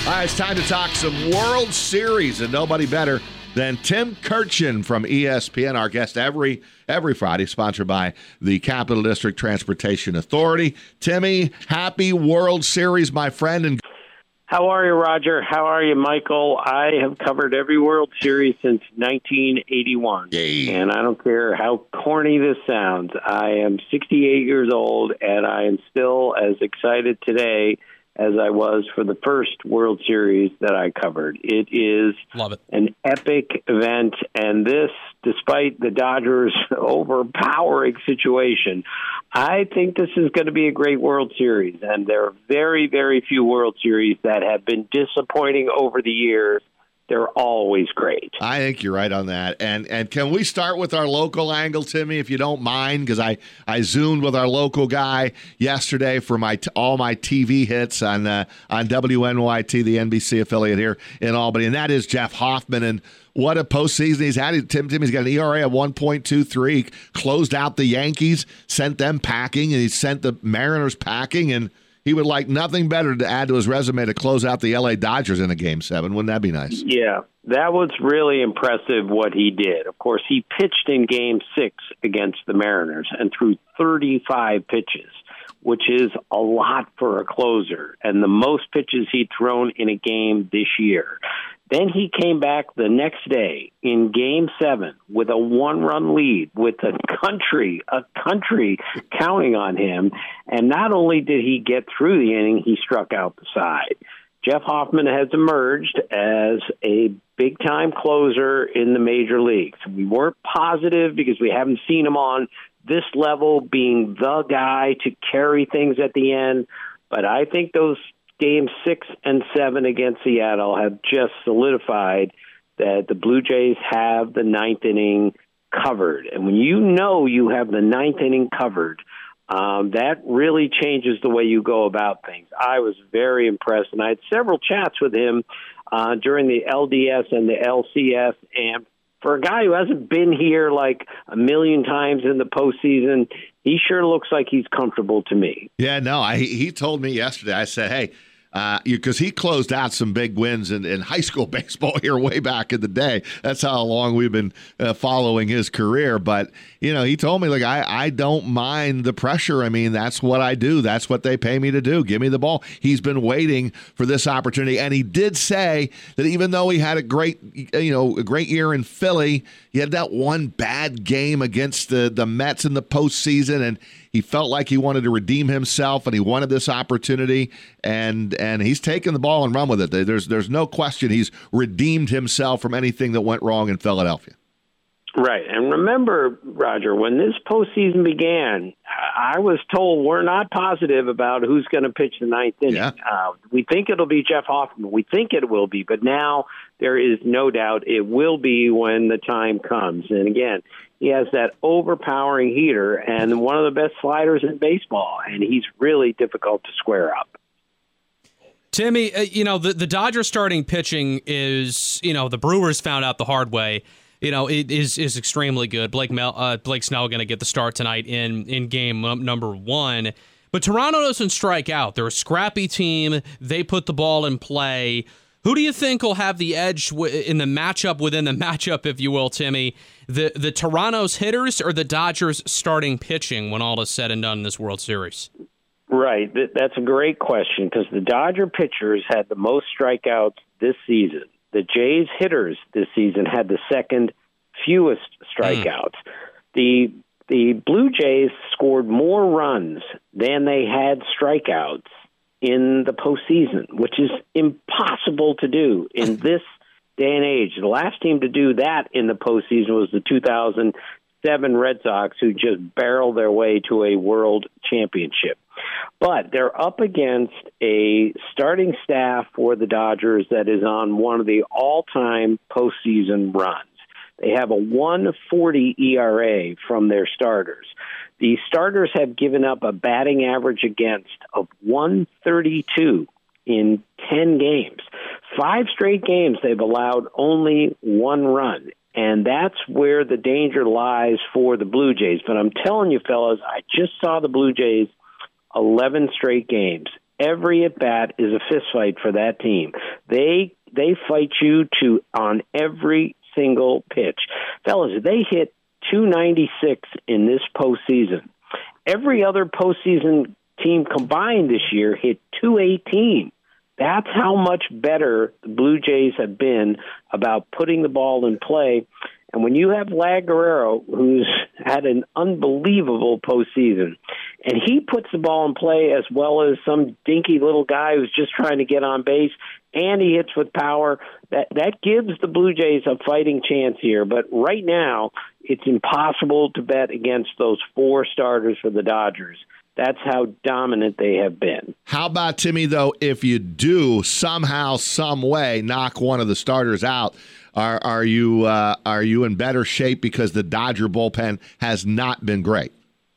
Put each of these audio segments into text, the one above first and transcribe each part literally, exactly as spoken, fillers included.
All right, it's time to talk some World Series, and nobody better than Tim Kurkjian from E S P N, our guest every every Friday, sponsored by the Capital District Transportation Authority. Timmy, happy World Series, my friend. And how are you, Roger? How are you, Michael? I have covered every World Series since nineteen eighty-one, Yay. And I don't care how corny this sounds. I am sixty-eight years old, and I am still as excited today as I was for the first World Series that I covered. It is Love it. An epic event, and this, despite the Dodgers' overpowering situation, I think this is going to be a great World Series, and there are very, very few World Series that have been disappointing over the years. They're always great. I think you're right on that. And and can we start with our local angle, Timmy, if you don't mind? Because I, I Zoomed with our local guy yesterday for my all my T V hits on uh, on W N Y T, the N B C affiliate here in Albany, and that is Jeff Hoffman. And what a postseason he's had. Tim Timmy's got an E R A of one point two three, closed out the Yankees, sent them packing, and he sent the Mariners packing, and he would like nothing better to add to his resume to close out the L A Dodgers in a Game seven. Wouldn't that be nice? Yeah, that was really impressive what he did. Of course, he pitched in Game six against the Mariners and threw thirty-five pitches, which is a lot for a closer, and the most pitches he'd thrown in a game this year. Then he came back the next day in Game seven with a one-run lead, with a country, a country counting on him. And not only did he get through the inning, he struck out the side. Jeff Hoffman has emerged as a big-time closer in the major leagues. We weren't positive because we haven't seen him on this level being the guy to carry things at the end. But I think those Game six and seven against Seattle have just solidified that the Blue Jays have the ninth inning covered. And when you know you have the ninth inning covered, um, that really changes the way you go about things. I was very impressed, and I had several chats with him uh, during the L D S and the L C S, and for a guy who hasn't been here like a million times in the postseason, he sure looks like he's comfortable to me. Yeah, no, I, he told me yesterday, I said, hey, because uh, he closed out some big wins in, in high school baseball here way back in the day. That's how long we've been uh, following his career. But, you know, he told me, like, I, I don't mind the pressure. I mean, that's what I do. That's what they pay me to do. Give me the ball. He's been waiting for this opportunity. And he did say that even though he had a great, you know, a great year in Philly, he had that one bad game against the, the Mets in the postseason, and he felt like he wanted to redeem himself, and he wanted this opportunity, and and he's taken the ball and run with it. There's there's no question he's redeemed himself from anything that went wrong in Philadelphia. Right. And remember, Roger, when this postseason began, I was told we're not positive about who's going to pitch the ninth inning. Yeah. Uh, we think it'll be Jeff Hoffman. We think it will be, but now there is no doubt it will be when the time comes. And again, he has that overpowering heater and one of the best sliders in baseball, and he's really difficult to square up. Timmy, uh, you know, the, the Dodgers starting pitching is, you know, the Brewers found out the hard way. You know, it is is extremely good. Blake Mel, uh, Blake Snell going to get the start tonight in, in game number one. But Toronto doesn't strike out. They're a scrappy team. They put the ball in play. Who do you think will have the edge w- in the matchup within the matchup, if you will, Timmy? The the Toronto's hitters or the Dodgers starting pitching when all is said and done in this World Series? Right. That's a great question because the Dodger pitchers had the most strikeouts this season. The Jays hitters this season had the second fewest strikeouts. Mm. The the Blue Jays scored more runs than they had strikeouts in the postseason, which is impossible to do in this day and age. The last team to do that in the postseason was the two thousand seven Red Sox, who just barreled their way to a world championship. But they're up against a starting staff for the Dodgers that is on one of the all-time postseason runs. They have a one forty E R A from their starters. The starters have given up a batting average against of one thirty-two in ten games. Five straight games they've allowed only one run. And that's where the danger lies for the Blue Jays. But I'm telling you, fellas, I just saw the Blue Jays eleven straight games. Every at bat is a fist fight for that team. They they fight you to on every single pitch. Fellas, they hit two ninety-six in this postseason. Every other postseason team combined this year hit two eighteen. That's how much better the Blue Jays have been about putting the ball in play. And when you have Vlad Guerrero, who's had an unbelievable postseason, and he puts the ball in play as well as some dinky little guy who's just trying to get on base, and he hits with power, that, that gives the Blue Jays a fighting chance here. But right now, it's impossible to bet against those four starters for the Dodgers. That's how dominant they have been. How about, Timmy, though, if you do somehow, some way knock one of the starters out, are are you uh, are you in better shape because the Dodger bullpen has not been great?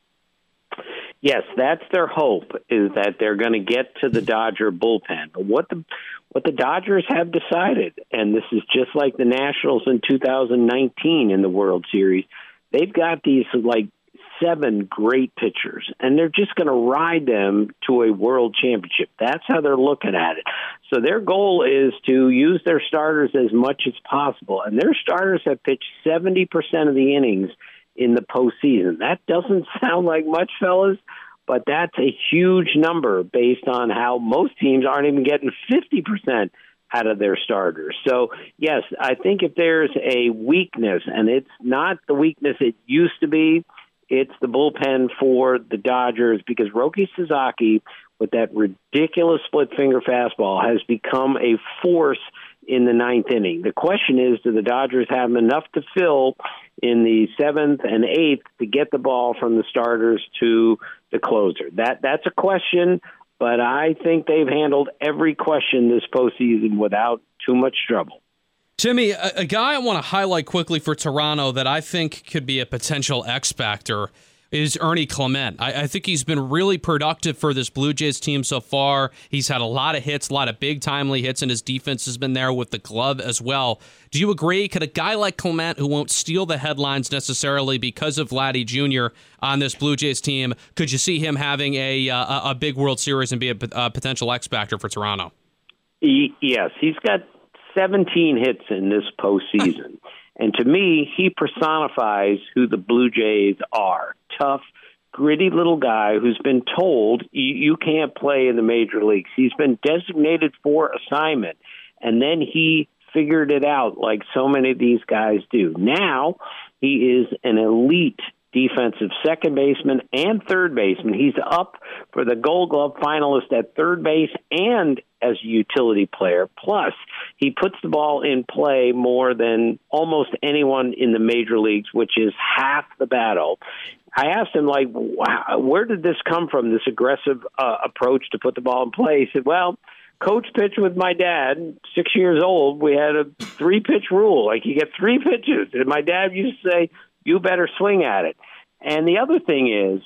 Yes, that's their hope, is that they're going to get to the Dodger bullpen. But what the what the Dodgers have decided, and this is just like the Nationals in two thousand nineteen in the World Series, they've got these like seven great pitchers, and they're just going to ride them to a world championship. That's how they're looking at it. So their goal is to use their starters as much as possible, and their starters have pitched seventy percent of the innings in the postseason. That doesn't sound like much, fellas, but that's a huge number based on how most teams aren't even getting fifty percent out of their starters. So, yes, I think if there's a weakness, and it's not the weakness it used to be, it's the bullpen for the Dodgers, because Roki Sasaki, with that ridiculous split-finger fastball, has become a force in the ninth inning. The question is, do the Dodgers have enough to fill in the seventh and eighth to get the ball from the starters to the closer? That That's a question, but I think they've handled every question this postseason without too much trouble. Timmy, a, a guy I want to highlight quickly for Toronto that I think could be a potential X factor is Ernie Clement. I, I think he's been really productive for this Blue Jays team so far. He's had a lot of hits, a lot of big timely hits, and his defense has been there with the glove as well. Do you agree? Could a guy like Clement, who won't steal the headlines necessarily because of Vladdy Junior on this Blue Jays team, could you see him having a uh, a big World Series and be a, a potential X factor for Toronto? He, yes, he's got seventeen hits in this postseason. And to me, he personifies who the Blue Jays are. Tough, gritty little guy who's been told you, you can't play in the major leagues. He's been designated for assignment, and then he figured it out like so many of these guys do. Now he is an elite defensive second baseman and third baseman. He's up for the Gold Glove finalist at third base and as a utility player. Plus, he puts the ball in play more than almost anyone in the major leagues, which is half the battle. I asked him, like, wow, where did this come from, this aggressive uh, approach to put the ball in play? He said, well, Coach pitched with my dad, six years old. We had a three-pitch rule. Like, you get three pitches. And my dad used to say, you better swing at it. And the other thing is,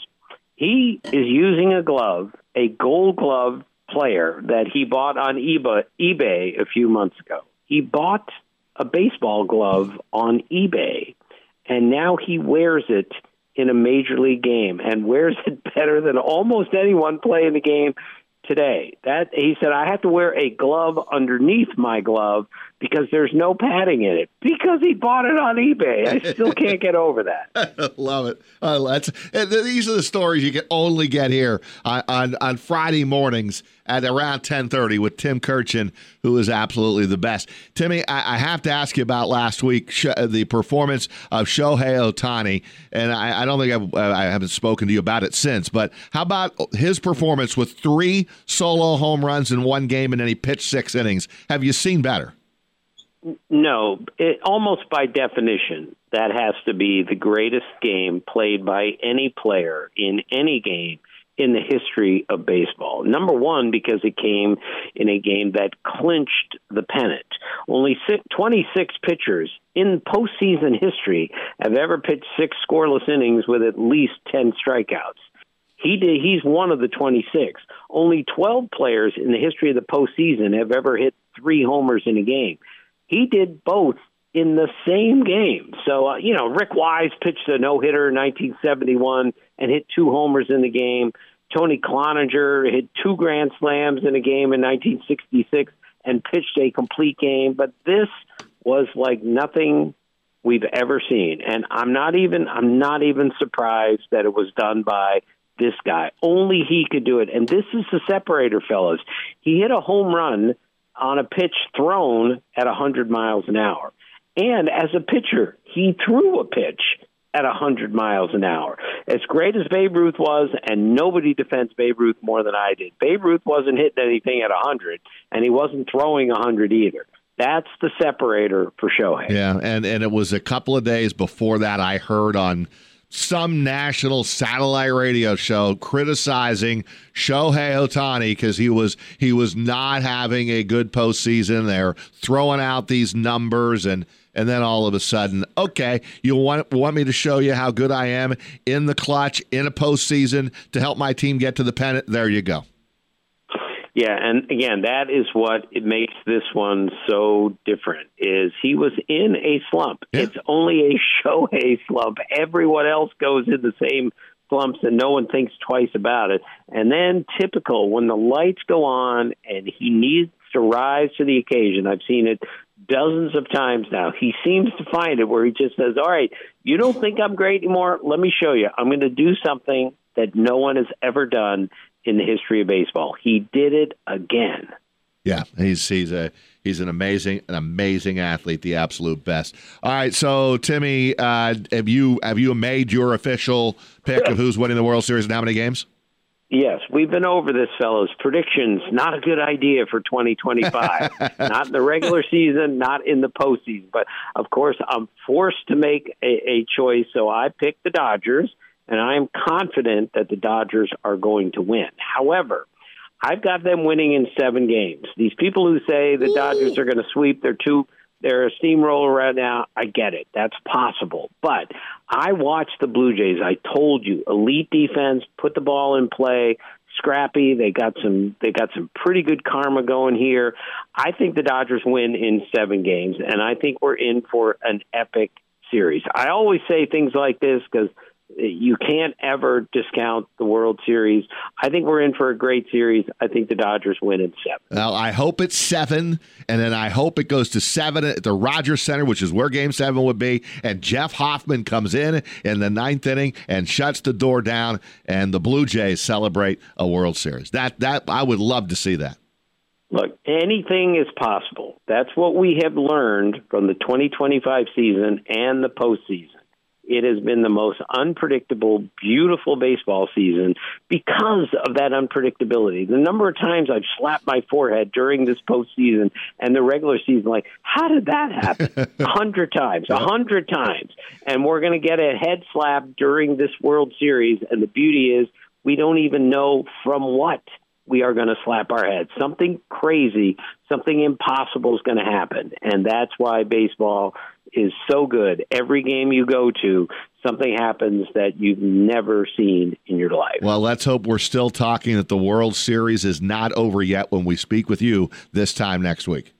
he is using a glove, a Gold Glove player that he bought on eBay, eBay a few months ago. He bought a baseball glove on eBay, and now he wears it in a major league game and wears it better than almost anyone playing the game today. That he said, I have to wear a glove underneath my glove because there's no padding in it, because he bought it on eBay. I still can't get over that. Love it. Uh, that's, these are the stories you can only get here on, on, on Friday mornings at around ten thirty with Tim Kurkjian, who is absolutely the best. Timmy, I, I have to ask you about last week, sh- the performance of Shohei Ohtani, and I, I don't think I've, I haven't spoken to you about it since, but how about his performance with three solo home runs in one game, and then he pitched six innings? Have you seen better? No, it, almost by definition, that has to be the greatest game played by any player in any game in the history of baseball. Number one, because it came in a game that clinched the pennant. Only twenty-six pitchers in postseason history have ever pitched six scoreless innings with at least ten strikeouts. He did. He's one of the twenty-six. Only twelve players in the history of the postseason have ever hit three homers in a game. He did both in the same game. So, uh, you know, Rick Wise pitched a no-hitter in nineteen seventy-one and hit two homers in the game. Tony Cloninger hit two grand slams in a game in nineteen sixty-six and pitched a complete game. But this was like nothing we've ever seen. And I'm not even I'm not even surprised that it was done by this guy. Only he could do it. And this is the separator, fellas. He hit a home run on a pitch thrown at one hundred miles an hour. And as a pitcher, he threw a pitch at one hundred miles an hour. As great as Babe Ruth was, and nobody defends Babe Ruth more than I did, Babe Ruth wasn't hitting anything at one hundred, and he wasn't throwing one hundred either. That's the separator for Shohei. Yeah, and, and it was a couple of days before that I heard on some national satellite radio show criticizing Shohei Ohtani because he was he was not having a good postseason. They're throwing out these numbers, and and then all of a sudden, okay, you want want me to show you how good I am in the clutch in a postseason to help my team get to the pennant? There you go. Yeah, and again, that is what it makes this one so different, is he was in a slump. Yeah. It's only a Shohei slump. Everyone else goes in the same slumps, and no one thinks twice about it. And then typical, when the lights go on and he needs to rise to the occasion, I've seen it dozens of times now, he seems to find it where he just says, all right, you don't think I'm great anymore? Let me show you. I'm going to do something that no one has ever done in the history of baseball. He did it again. Yeah, he's he's a he's an amazing an amazing athlete, the absolute best. All right, so Timmy, uh, have you have you made your official pick of who's winning the World Series and how many games? Yes, we've been over this, fellows. Predictions, not a good idea for twenty twenty-five. Not in the regular season, not in the postseason. But, of course, I'm forced to make a, a choice, so I picked the Dodgers, and I am confident that the Dodgers are going to win. However, I've got them winning in seven games. These people who say the Dodgers are going to sweep, they're too, they're a steamroller right now. I get it. That's possible. But I watched the Blue Jays. I told you, elite defense, put the ball in play, scrappy. They got some, they got some pretty good karma going here. I think the Dodgers win in seven games, and I think we're in for an epic series. I always say things like this because you can't ever discount the World Series. I think we're in for a great series. I think the Dodgers win in seven. Well, I hope it's seven, and then I hope it goes to seven at the Rogers Center, which is where Game seven would be, and Jeff Hoffman comes in in the ninth inning and shuts the door down, and the Blue Jays celebrate a World Series. That that I would love to see that. Look, anything is possible. That's what we have learned from the twenty twenty-five season and the postseason. It has been the most unpredictable, beautiful baseball season because of that unpredictability. The number of times I've slapped my forehead during this postseason and the regular season, like, how did that happen? A hundred times, a hundred times. And we're going to get a head slap during this World Series. And the beauty is we don't even know from what we are going to slap our heads. Something crazy, something impossible is going to happen. And that's why baseball is so good. Every game you go to, something happens that you've never seen in your life. Well, let's hope we're still talking that the World Series is not over yet when we speak with you this time next week.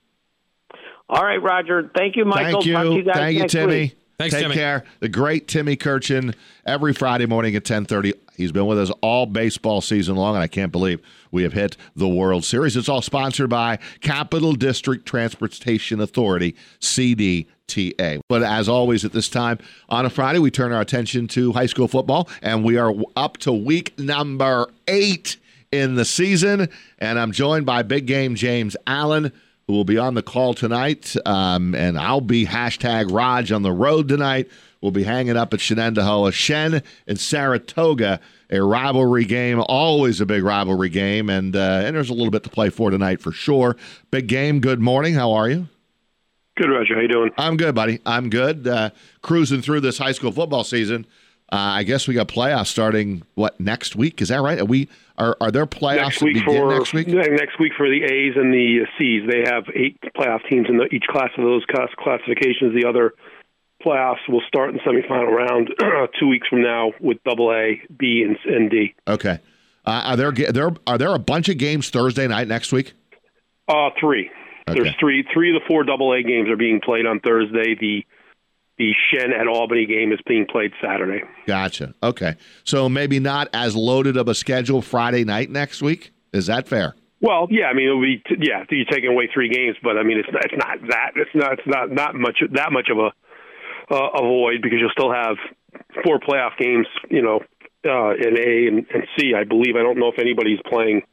All right, Roger. Thank you, Michael. Thank you. Talk to you guys Thank you, next Timmy. Week. Thanks, Take Timmy. care. The great Timmy Kirchin every Friday morning at ten thirty. He's been with us all baseball season long, and I can't believe we have hit the World Series. It's all sponsored by Capital District Transportation Authority, C D T A. But as always at this time on a Friday, we turn our attention to high school football, and we are up to week number eight in the season. And I'm joined by Big Game James Allen, who will be on the call tonight. Um, and I'll be hashtag Raj on the road tonight. We'll be hanging up at Shenendehowa. Shen and Saratoga, a rivalry game, always a big rivalry game. And, uh, and there's a little bit to play for tonight for sure. Big Game, good morning. How are you? Good, Roger. How you doing? I'm good, buddy. I'm good. Uh, cruising through this high school football season. Uh, I guess we got playoffs starting, what, next week? Is that right? Are we are are there playoffs next week that begin for, next week? Next week for the A's and the C's. They have eight playoff teams in the, each class of those class classifications. The other playoffs will start in the semifinal round two weeks from now with Double A, B, and, and D. Okay. Uh, are there there are there a bunch of games Thursday night next week? Uh, three. Okay. There's three. Three of the four Double A games are being played on Thursday. The the Shen at Albany game is being played Saturday. Gotcha. Okay. So maybe not as loaded of a schedule Friday night next week? Is that fair? Well, yeah, I mean, it'll be t- yeah, you're taking away three games, but I mean, it's not, it's not that it's not it's not not much that much of a uh, a void because you'll still have four playoff games, you know, uh, in A and, and C, I believe. I don't know if anybody's playing,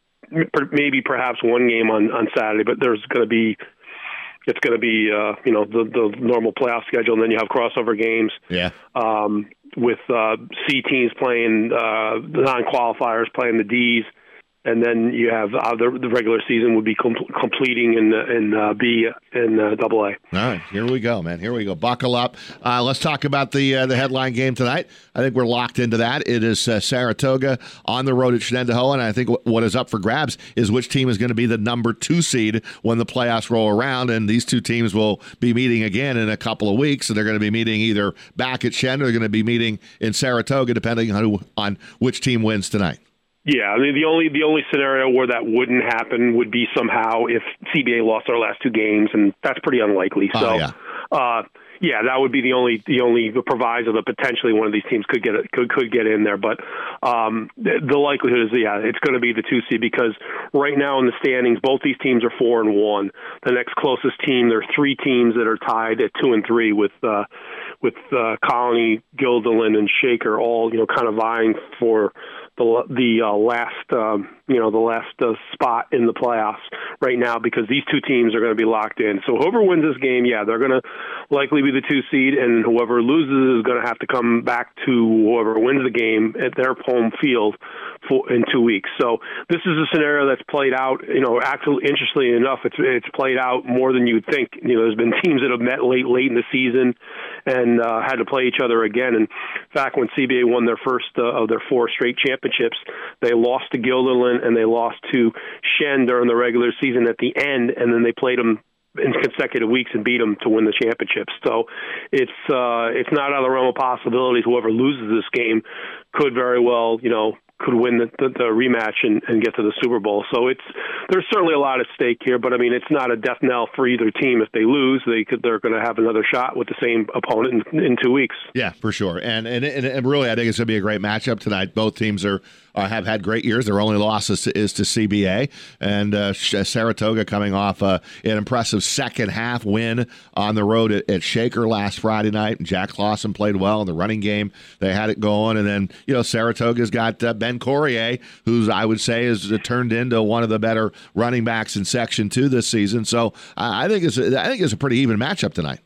maybe perhaps one game on, on Saturday, but there's going to be it's going to be uh, you know the the normal playoff schedule, and then you have crossover games. Yeah. Um, with uh, C teams playing uh, the non-qualifiers, playing the Ds. And then you have uh, the, the regular season would be com- completing in in uh, B and uh, Double A. All right, here we go, man. Here we go. Buckle up. Uh, let's talk about the uh, the headline game tonight. I think we're locked into that. It is uh, Saratoga on the road at Shenendehowa, and I think w- what is up for grabs is which team is going to be the number two seed when the playoffs roll around. And these two teams will be meeting again in a couple of weeks, and they're going to be meeting either back at Shen or they're going to be meeting in Saratoga, depending on who, on which team wins tonight. Yeah, I mean the only the only scenario where that wouldn't happen would be somehow if C B A lost our last two games, and that's pretty unlikely. So, oh, yeah. Uh, yeah, that would be the only the only proviso that potentially one of these teams could get could could get in there. But um, the, the likelihood is, yeah, it's going to be the two seed because right now in the standings, both these teams are four and one. The next closest team, there are three teams that are tied at two and three with uh, with uh, Colony, Guilderland, and Shaker, all you know, kind of vying for the the uh, last um, you know the last uh, spot in the playoffs right now because these two teams are going to be locked in. So whoever wins this game, yeah, they're going to likely be the two seed, and whoever loses is going to have to come back to whoever wins the game at their home field for in two weeks. So this is a scenario that's played out. You know, actually, interestingly enough, it's it's played out more than you'd think. You know, there's been teams that have met late late in the season and uh, had to play each other again. And in fact, when C B A won their first uh, of their four straight championships, they lost to Guilderland and they lost to Shen during the regular season at the end, and then they played them in consecutive weeks and beat them to win the championship. So it's uh, it's not out of the realm of possibilities. Whoever loses this game could very well, you know, could win the, the, the rematch and, and get to the Super Bowl. So it's there's certainly a lot at stake here, but I mean it's not a death knell for either team. If they lose, they could they're going to have another shot with the same opponent in, in two weeks. Yeah, for sure. And and and really, I think it's going to be a great matchup tonight. Both teams are. Uh, have had great years. Their only loss is to, is to C B A. And uh, Saratoga coming off uh, an impressive second half win on the road at, at Shaker last Friday night. And Jack Clausen played well in the running game. They had it going. And then, you know, Saratoga's got uh, Ben Courier, who's, I would say, has uh, turned into one of the better running backs in Section two this season. So uh, I think it's a, I think it's a pretty even matchup tonight.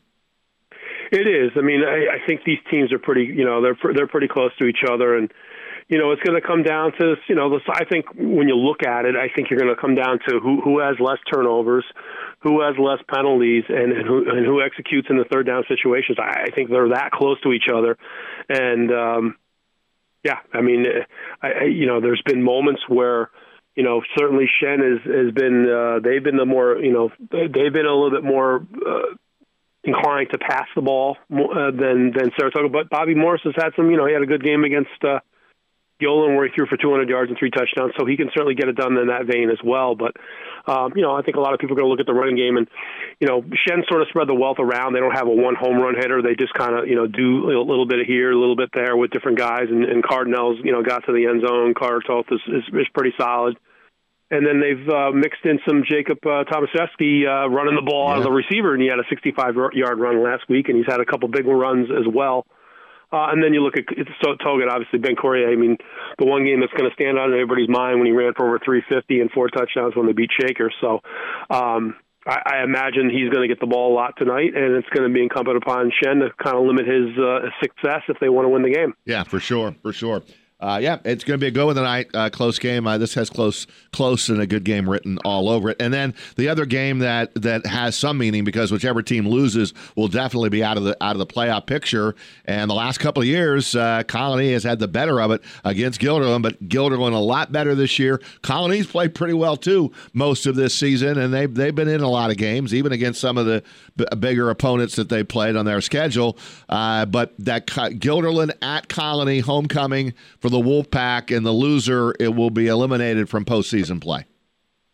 It is. I mean, I, I think these teams are pretty, you know, they're they're pretty close to each other. And you know, it's going to come down to, you know, this, I think when you look at it, I think you're going to come down to who who has less turnovers, who has less penalties, and, and who and who executes in the third down situations. I, I think they're that close to each other. And, um, yeah, I mean, I, I, you know, there's been moments where, you know, certainly Shen has, has been, uh, they've been the more, you know, they've been a little bit more uh, inclined to pass the ball uh, than, than Saratoga. But Bobby Morris has had some, you know, he had a good game against uh, Gillen where he threw for two hundred yards and three touchdowns, so he can certainly get it done in that vein as well. But, um, you know, I think a lot of people are going to look at the running game and, you know, Shen sort of spread the wealth around. They don't have a one home run hitter. They just kind of, you know, do a little bit here, a little bit there with different guys. And, and Cardinals, you know, got to the end zone. Carter Toth is, is, is pretty solid. And then they've uh, mixed in some Jacob uh, Tomaszewski uh, running the ball yeah. out of the receiver, and he had a sixty-five-yard run last week, and he's had a couple big runs as well. Uh, and then you look at Toga, obviously, Ben Courier. I mean, the one game that's going to stand out in everybody's mind when he ran for over three fifty and four touchdowns when they beat Shaker. So um, I, I imagine he's going to get the ball a lot tonight, and it's going to be incumbent upon Shen to kind of limit his uh, success if they want to win the game. Yeah, for sure, for sure. Uh, yeah, it's going to be a good one tonight. Uh, close game. Uh, this has close, close, and a good game written all over it. And then the other game that that has some meaning because whichever team loses will definitely be out of the out of the playoff picture. And the last couple of years, uh, Colony has had the better of it against Guilderland, but Guilderland a lot better this year. Colony's played pretty well too most of this season, and they've they've been in a lot of games, even against some of the b- bigger opponents that they played on their schedule. Uh, but that Co- Guilderland at Colony homecoming for the Wolfpack, and the loser it will be eliminated from postseason play.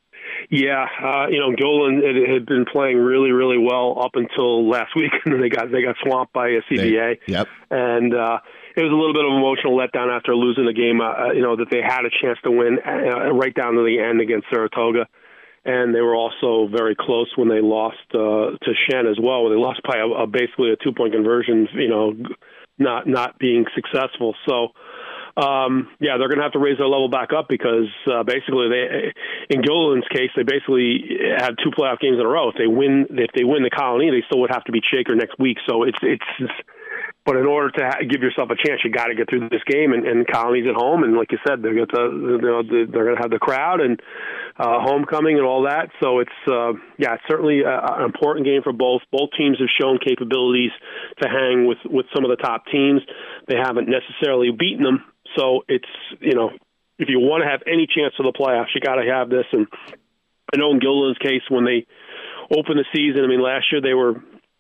Yeah, uh, you know, Gilliland had, had been playing really, really well up until last week, and then they got they got swamped by a C B A. They, yep. And uh, it was a little bit of an emotional letdown after losing the game. Uh, you know, that they had a chance to win uh, right down to the end against Saratoga, and they were also very close when they lost uh, to Shen as well. Where they lost by a, a basically a two point conversion. You know, not not being successful. So. Um, yeah, they're going to have to raise their level back up because uh, basically, they, in Gilliland's case, they basically had two playoff games in a row. If they win, if they win the Colony, they still would have to beat Shaker next week. So it's it's. But in order to ha- give yourself a chance, you got to get through this game. And, and Colony's at home, and like you said, they're going to they're going to have the crowd and uh, homecoming and all that. So it's uh, yeah, it's certainly a, an important game for both. Both teams have shown capabilities to hang with with some of the top teams. They haven't necessarily beaten them. So it's, you know, if you want to have any chance of the playoffs, you got to have this. And I know in Gilliland's case, when they opened the season, I mean, last year they were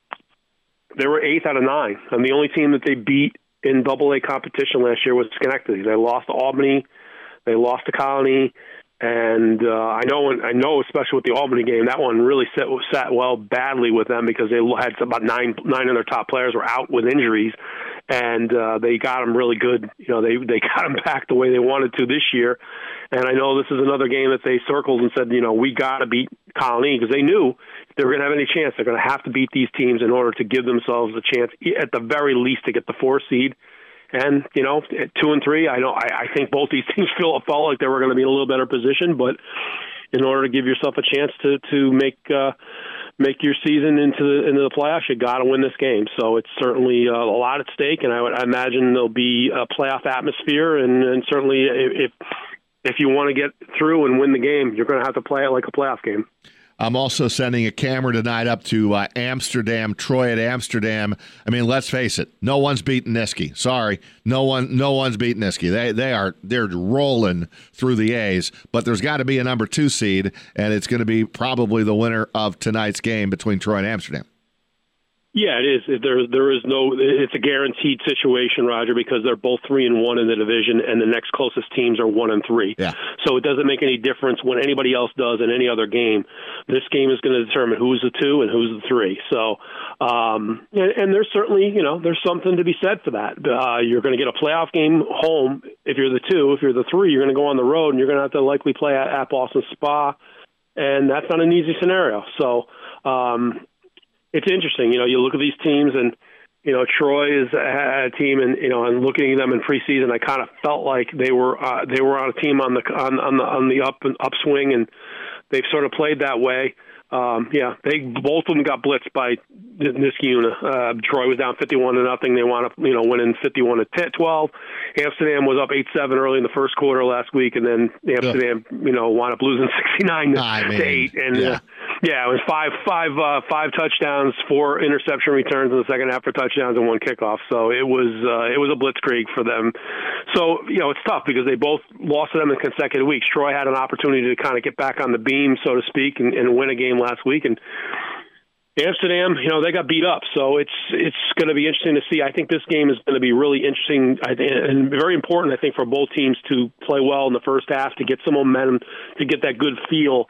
they were eighth out of nine. And the only team that they beat in Double A competition last year was Schenectady. They lost to Albany, they lost to Colony, and uh, I know, I know, especially with the Albany game, that one really sat, sat well badly with them because they had about nine nine of their top players were out with injuries. And uh, they got them really good. You know, they they got them back the way they wanted to this year. And I know this is another game that they circled and said, you know, we got to beat Colony because they knew if they were going to have any chance, they're going to have to beat these teams in order to give themselves a chance, at the very least, to get the four seed. And, you know, at two and three, I know I, I think both these teams feel felt like they were going to be in a little better position. But in order to give yourself a chance to to make uh, make your season into the into the playoffs, you got to win this game. So it's certainly uh, a lot at stake, and I would I imagine there'll be a playoff atmosphere. And, and certainly, if if you want to get through and win the game, you're going to have to play it like a playoff game. I'm also sending a camera tonight up to uh, Amsterdam, Troy at Amsterdam. I mean, let's face it, no one's beating Niski. Sorry, no one, no one's beating Niski. They they are they're rolling through the A's, but there's got to be a number two seed, and it's going to be probably the winner of tonight's game between Troy and Amsterdam. Yeah, it is. There, there is no. It's a guaranteed situation, Roger, because they're both three and one in the division, and the next closest teams are one and three. Yeah. So it doesn't make any difference when anybody else does in any other game. This game is going to determine who's the two and who's the three. So, um, and, and there's certainly, you know, there's something to be said for that. Uh, you're going to get a playoff game home if you're the two. If you're the three, you're going to go on the road, and you're going to have to likely play at, at Boston Spa, and that's not an easy scenario. So. Um, It's interesting, you know. You look at these teams, and you know Troy is a team, and you know, and looking at them in preseason, I kind of felt like they were uh, they were on a team on the on, on the on the up and upswing, and they've sort of played that way. Um, yeah, they both of them got blitzed by Niskayuna. Uh, Troy was down fifty-one to nothing. They wound up, you know, winning fifty-one to twelve. Amsterdam was up eight seven early in the first quarter last week, and then Amsterdam, you know, wound up losing sixty-nine to eight. And yeah. Uh, yeah, it was five five uh, five touchdowns, four interception returns in the second half for touchdowns and one kickoff. So it was uh, it was a blitzkrieg for them. So you know it's tough because they both lost to them in consecutive weeks. Troy had an opportunity to kind of get back on the beam, so to speak, and, and win a game last week, and Amsterdam, you know, they got beat up, so it's it's going to be interesting to see. I think this game is going to be really interesting and very important, I think, for both teams to play well in the first half, to get some momentum, to get that good feel.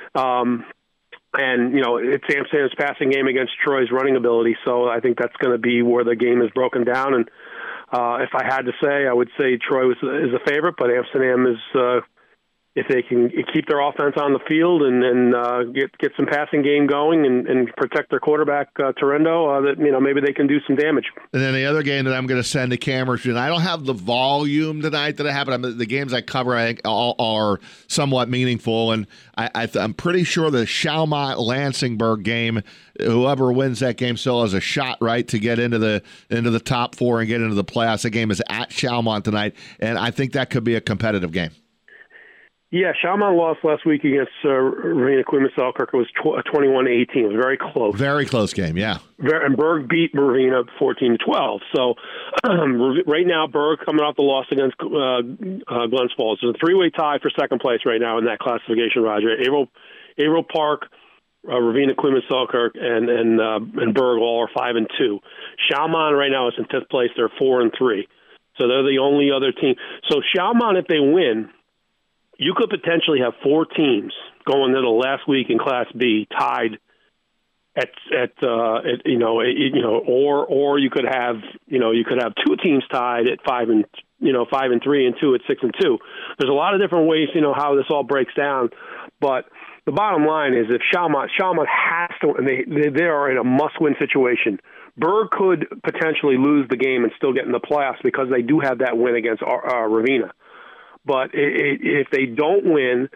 Um, and, you know, it's Amsterdam's passing game against Troy's running ability, so I think that's going to be where the game is broken down. And uh, if I had to say, I would say Troy is, is a favorite, but Amsterdam is uh, – if they can keep their offense on the field and, and uh, get get some passing game going and, and protect their quarterback, uh, Torrendo, uh, that you know maybe they can do some damage. And then the other game that I'm going to send the camera to, and I don't have the volume tonight that I have, but I'm, the games I cover I think all are somewhat meaningful, and I, I th- I'm pretty sure the Chalmont-Lansingburg game, whoever wins that game still has a shot, right, to get into the into the top four and get into the playoffs. The game is at Chalmont tonight, and I think that could be a competitive game. Yeah, Chalmont lost last week against uh, Ravenna Queen Selkirk. It was twenty-one to eighteen. It was very close. Very close game, yeah. And Berg beat Ravenna fourteen to twelve. So um, right now, Berg coming off the loss against uh, uh, Glens Falls. There's a three-way tie for second place right now in that classification, Roger. Averill, Averill Park, uh, Ravenna Queen Selkirk, and and uh, and Berg all are five and two. Chalmont right now is in fifth place. They're four and three. So they're the only other team. So Chalmont, if they win, you could potentially have four teams going into the last week in Class B tied at at, uh, at you know it, you know or or you could have you know you could have two teams tied at five and you know five and three and two at six and two. There's a lot of different ways you know how this all breaks down, but the bottom line is if Chalmont Chalmont has to, and they they, they are in a must-win situation. Berg could potentially lose the game and still get in the playoffs because they do have that win against uh, Ravenna. But it, it, if they don't win,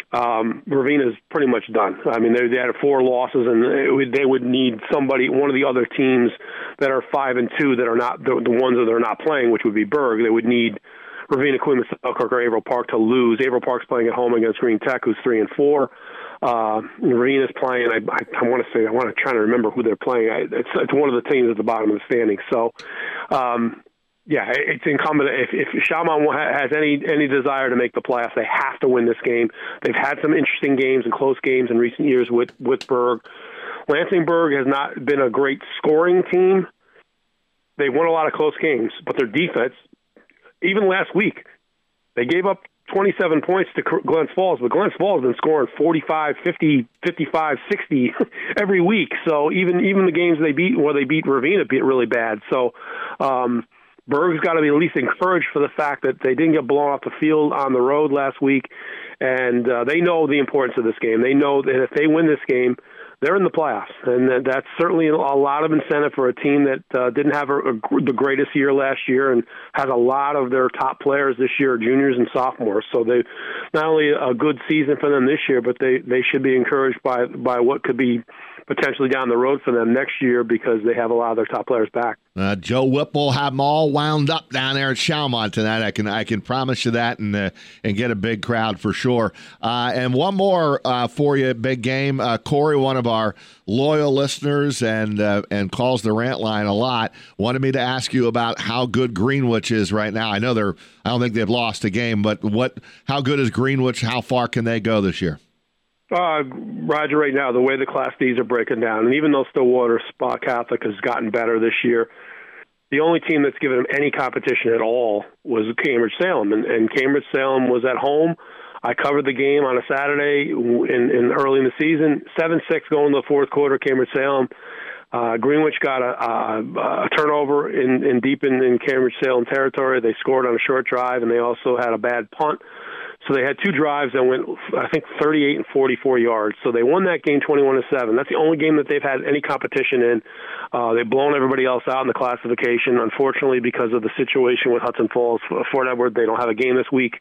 um, Ravena's pretty much done. I mean, they, they had four losses, and it would, they would need somebody, one of the other teams that are five and two that are not the, the ones that they're not playing, which would be Berg. They would need Ravenna, Queen, Selkirk, or Averill Park to lose. Averill Park's playing at home against Green Tech, who's three and four. Uh, Ravena's playing. I, I, I want to say I want to try to remember who they're playing. I, it's, it's one of the teams at the bottom of the standings. So. Um, Yeah, it's incumbent. If, if Chalmont has any any desire to make the playoffs, they have to win this game. They've had some interesting games and close games in recent years with, with Berg. Lansingburg has not been a great scoring team. They won a lot of close games, but their defense, even last week, they gave up twenty-seven points to Glens Falls, but Glens Falls has been scoring forty-five, fifty, fifty-five, sixty every week. So even even the games they beat, where they beat Ravenna, beat really bad. So, um, Berg's got to be at least encouraged for the fact that they didn't get blown off the field on the road last week, and uh, they know the importance of this game. They know that if they win this game, they're in the playoffs, and that's certainly a lot of incentive for a team that uh, didn't have a, a, the greatest year last year and has a lot of their top players this year, juniors and sophomores. So they not only a good season for them this year, but they, they should be encouraged by by what could be potentially down the road for them next year because they have a lot of their top players back. Uh, Joe Whipple will have them all wound up down there at Chalmont tonight. I can I can promise you that, and uh, and get a big crowd for sure. Uh, and one more uh, for you, big game. Uh, Corey, one of our loyal listeners and uh, and calls the rant line a lot, wanted me to ask you about how good Greenwich is right now. I know they're I don't think they've lost a game, but what how good is Greenwich? How far can they go this year? Uh, Roger, right now, the way the Class Ds are breaking down, and even though Stillwater Spa Catholic has gotten better this year, the only team that's given them any competition at all was Cambridge-Salem, and, and Cambridge-Salem was at home. I covered the game on a Saturday in, in early in the season, seven six going to the fourth quarter, Cambridge-Salem. Uh, Greenwich got a, a, a turnover in, in deep in, in Cambridge-Salem territory. They scored on a short drive, and they also had a bad punt. So they had two drives that went, I think, thirty-eight and forty-four yards. So they won that game twenty-one to seven. That's the only game that they've had any competition in. Uh, they've blown everybody else out in the classification. Unfortunately, because of the situation with Hudson Falls, Fort Edward, they don't have a game this week.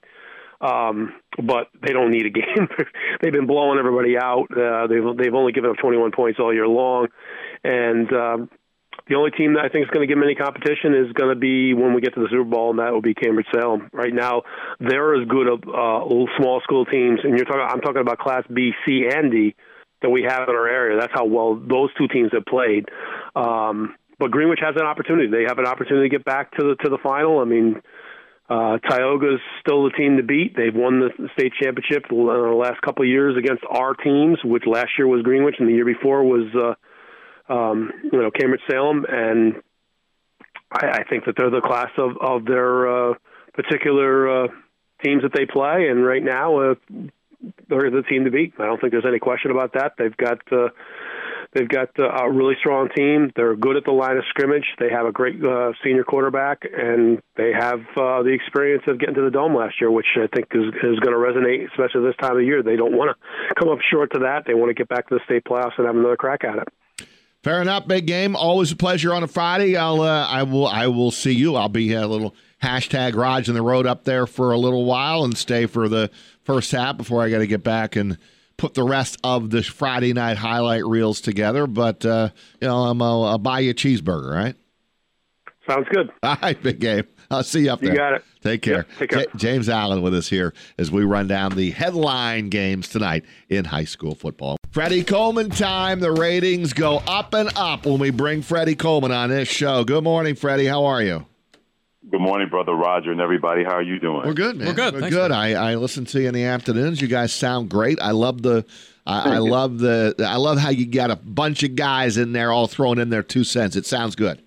Um, but they don't need a game. They've been blowing everybody out. Uh, they've they've only given up twenty-one points all year long, and um, the only team that I think is going to give them any competition is going to be when we get to the Super Bowl, and that will be Cambridge-Salem. Right now, they're as good of uh, small school teams, and you're talking. I'm talking about Class B, C, and D that we have in our area. That's how well those two teams have played. Um, but Greenwich has an opportunity. They have an opportunity to get back to the to the final. I mean. Uh, Tioga's still the team to beat. They've won the state championship in the last couple of years against our teams, which last year was Greenwich and the year before was, uh, um, you know, Cambridge-Salem. And I, I think that they're the class of, of their uh, particular uh, teams that they play. And right now, uh, they're the team to beat. I don't think there's any question about that. They've got uh, They've got uh, a really strong team. They're good at the line of scrimmage. They have a great uh, senior quarterback, and they have uh, the experience of getting to the Dome last year, which I think is, is going to resonate, especially this time of year. They don't want to come up short to that. They want to get back to the state playoffs and have another crack at it. Fair enough. Big game. Always a pleasure on a Friday. I'll uh, I will I will see you. I'll be a little hashtag Raj in the road up there for a little while and stay for the first half before I got to get back and put the rest of the Friday night highlight reels together. But, uh, you know, I'm, I'll, I'll buy you a cheeseburger, right? Sounds good. All right, big game. I'll see you up there. You got it. Take care. Yeah, take care. J- James Allen with us here as we run down the headline games tonight in high school football. Freddie Coleman time. The ratings go up and up when we bring Freddie Coleman on this show. Good morning, Freddie. How are you? Good morning, Brother Roger and everybody. How are you doing? We're good, man. We're good. We're Thanks, good. man. I, I listen to you in the afternoons. You guys sound great. I love the I, I love the I love how you got a bunch of guys in there all throwing in their two cents. It sounds good.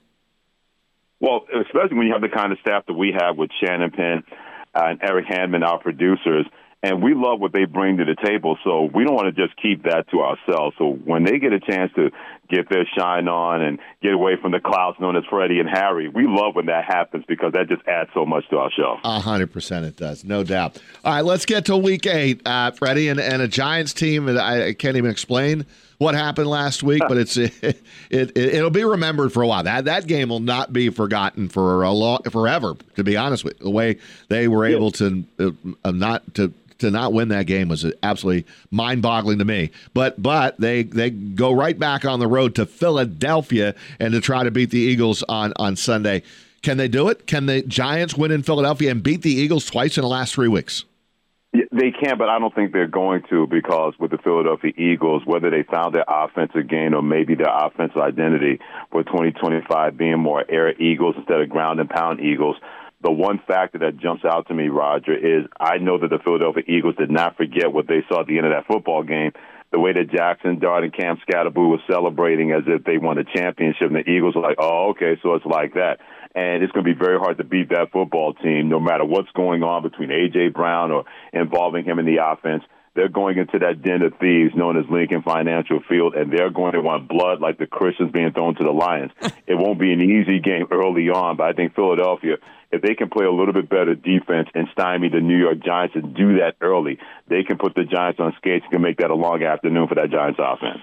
Well, especially when you have the kind of staff that we have with Shannon Penn uh, and Eric Handman, our producers, And we love what they bring to the table, so we don't want to just keep that to ourselves. So when they get a chance to get their shine on and get away from the clouds known as Freddie and Harry, we love when that happens because that just adds so much to our show. A hundred percent it does, no doubt. All right, let's get to week eight, uh, Freddie, and, and a Giants team that I, I can't even explain what happened last week, but it's it, it it'll be remembered for a while. That that game will not be forgotten for a long forever. To be honest with you, the way they were able to uh, not to. to not win that game was absolutely mind-boggling to me. But but they they go right back on the road to Philadelphia and to try to beat the Eagles on, on Sunday. Can they do it? Can the Giants win in Philadelphia and beat the Eagles twice in the last three weeks? Yeah, they can, but I don't think they're going to because with the Philadelphia Eagles, whether they found their offensive game or maybe their offensive identity for twenty twenty-five being more air Eagles instead of ground and pound Eagles, the one factor that jumps out to me, Roger, is I know that the Philadelphia Eagles did not forget what they saw at the end of that football game, the way that Jackson Dart and Cam Scatterboo were celebrating as if they won a championship, and the Eagles were like, oh, okay, so it's like that. And it's going to be very hard to beat that football team no matter what's going on between A J. Brown or involving him in the offense. They're going into that den of thieves known as Lincoln Financial Field, and they're going to want blood like the Christians being thrown to the Lions. It won't be an easy game early on, but I think Philadelphia, if they can play a little bit better defense and stymie the New York Giants and do that early, they can put the Giants on skates and can make that a long afternoon for that Giants offense.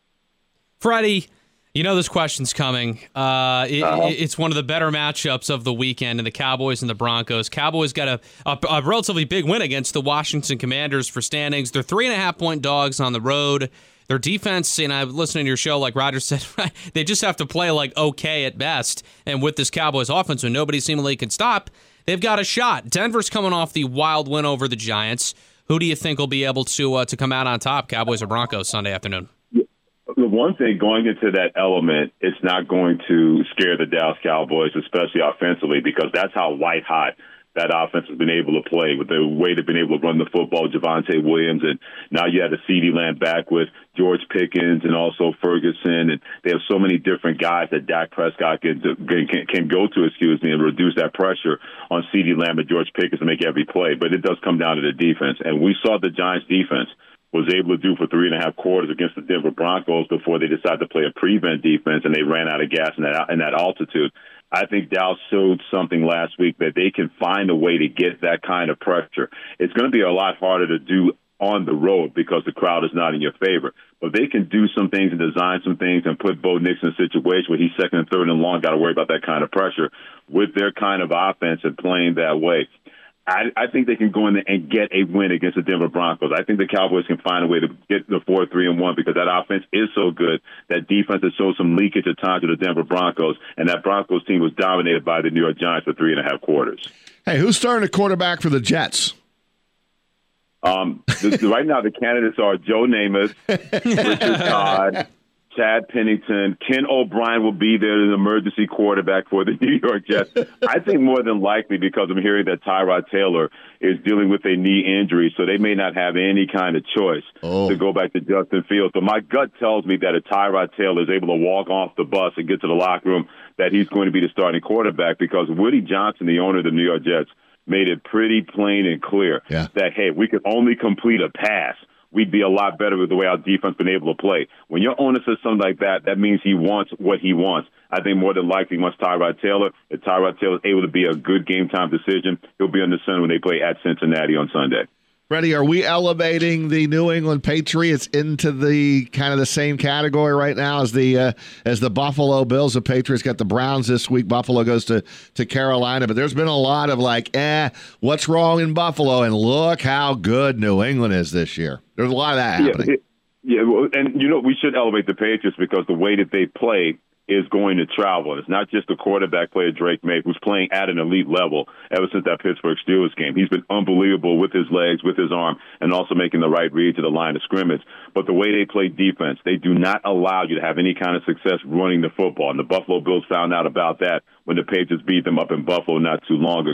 Freddie, you know this question's coming. Uh, it, uh-huh. It's one of the better matchups of the weekend in the Cowboys and the Broncos. Cowboys got a, a, a relatively big win against the Washington Commanders for standings. They're three and a half point dogs on the road. Their defense, and I'm listening to your show, like Roger said, they just have to play like okay at best. And with this Cowboys offense, when nobody seemingly can stop, they've got a shot. Denver's coming off the wild win over the Giants. Who do you think will be able to uh, to come out on top, Cowboys or Broncos, Sunday afternoon? The one thing going into that element, it's not going to scare the Dallas Cowboys, especially offensively, because that's how white hot that offense has been able to play with the way they've been able to run the football, Javonte Williams, and now you have the CeeDee Lamb back with George Pickens and also Ferguson, and they have so many different guys that Dak Prescott can, can, can go to, excuse me, and reduce that pressure on CeeDee Lamb and George Pickens to make every play. But it does come down to the defense, and we saw the Giants' defense was able to do for three and a half quarters against the Denver Broncos before they decided to play a prevent defense and they ran out of gas in that in that altitude. I think Dallas showed something last week that they can find a way to get that kind of pressure. It's going to be a lot harder to do on the road because the crowd is not in your favor. But they can do some things and design some things and put Bo Nix in a situation where he's second and third and long, got to worry about that kind of pressure with their kind of offense and playing that way. I, I think they can go in there and get a win against the Denver Broncos. I think the Cowboys can find a way to get the four, three, and one because that offense is so good. That defense has shown some leakage at times to the Denver Broncos, and that Broncos team was dominated by the New York Giants for three and a half quarters. Hey, who's starting a quarterback for the Jets? Um, the, the, right now, the candidates are Joe Namath, Richard Todd, Chad Pennington. Ken O'Brien will be there as an emergency quarterback for the New York Jets. I think more than likely because I'm hearing that Tyrod Taylor is dealing with a knee injury, so they may not have any kind of choice oh. to go back to Justin Fields. So my gut tells me that if Tyrod Taylor is able to walk off the bus and get to the locker room, that he's going to be the starting quarterback because Woody Johnson, the owner of the New York Jets, made it pretty plain and clear yeah. that, hey, we could only complete a pass. We'd be a lot better with the way our defense been able to play. When your owner says something like that, that means he wants what he wants. I think more than likely he wants Tyrod Taylor. If Tyrod Taylor is able to be a good game-time decision, he'll be on the sun when they play at Cincinnati on Sunday. Freddie, are we elevating the New England Patriots into the kind of the same category right now as the uh, as the Buffalo Bills? The Patriots got the Browns this week. Buffalo goes to, to Carolina. But there's been a lot of like, eh, what's wrong in Buffalo? And look how good New England is this year. There's a lot of that happening. Yeah, yeah well, and, you know, we should elevate the Patriots because the way that they play is going to travel. It's not just the quarterback player, Drake May, who's playing at an elite level ever since that Pittsburgh Steelers game. He's been unbelievable with his legs, with his arm, and also making the right read to the line of scrimmage. But the way they play defense, they do not allow you to have any kind of success running the football. And the Buffalo Bills found out about that when the Patriots beat them up in Buffalo not too long ago.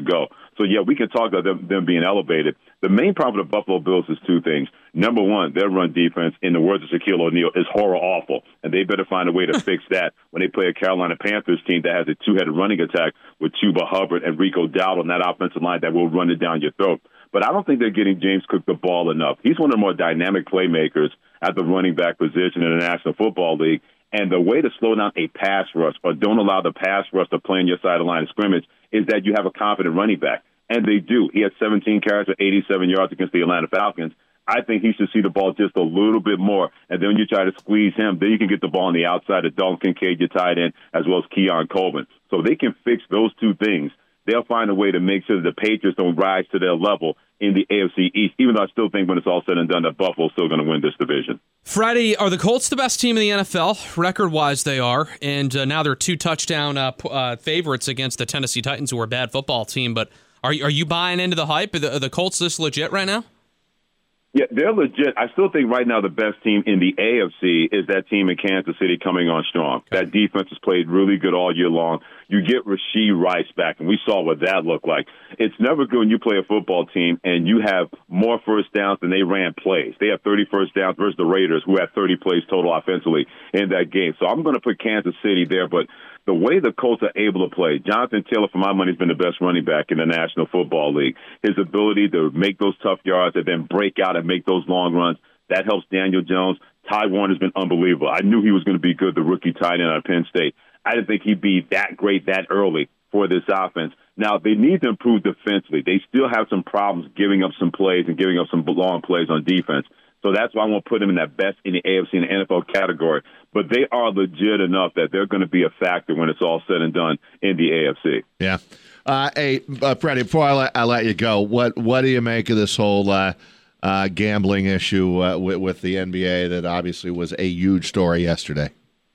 So, yeah, we can talk about them, them being elevated. The main problem with the Buffalo Bills is two things. Number one, their run defense, in the words of Shaquille O'Neal, is horror awful, and they better find a way to fix that when they play a Carolina Panthers team that has a two-headed running attack with Chuba Hubbard and Rico Dowdle on that offensive line that will run it down your throat. But I don't think they're getting James Cook the ball enough. He's one of the more dynamic playmakers at the running back position in the National Football League. And the way to slow down a pass rush or don't allow the pass rush to play on your side of the line of scrimmage is that you have a confident running back. And they do. He had seventeen carries for eighty-seven yards against the Atlanta Falcons. I think he should see the ball just a little bit more. And then when you try to squeeze him, then you can get the ball on the outside of Dalton Kincaid, your tight end, as well as Keon Coleman. So they can fix those two things. They'll find a way to make sure that the Patriots don't rise to their level in the A F C East, even though I still think when it's all said and done that Buffalo's still going to win this division. Freddie, are the Colts the best team in the N F L? Record-wise, they are. And uh, now they're two touchdown uh, uh, favorites against the Tennessee Titans, who are a bad football team. But are, are you buying into the hype? Are the, are the Colts this legit right now? Yeah, they're legit. I still think right now the best team in the A F C is that team in Kansas City coming on strong. Okay. That defense has played really good all year long. You get Rashee Rice back, and we saw what that looked like. It's never good when you play a football team and you have more first downs than they ran plays. They have thirty first downs versus the Raiders, who had thirty plays total offensively in that game. So I'm going to put Kansas City there, but the way the Colts are able to play, Jonathan Taylor, for my money, has been the best running back in the National Football League. His ability to make those tough yards and then break out and make those long runs, that helps Daniel Jones. Ty Warner's been unbelievable. I knew he was going to be good, the rookie tight end out of Penn State. I didn't think he'd be that great that early for this offense. Now, they need to improve defensively. They still have some problems giving up some plays and giving up some long plays on defense. So that's why I won't put them in that best in the A F C and the N F L category. But they are legit enough that they're going to be a factor when it's all said and done in the A F C. Yeah. Uh, hey, uh, Freddie, before I let, I let you go, what, what do you make of this whole uh, uh, gambling issue uh, with, with the N B A that obviously was a huge story yesterday?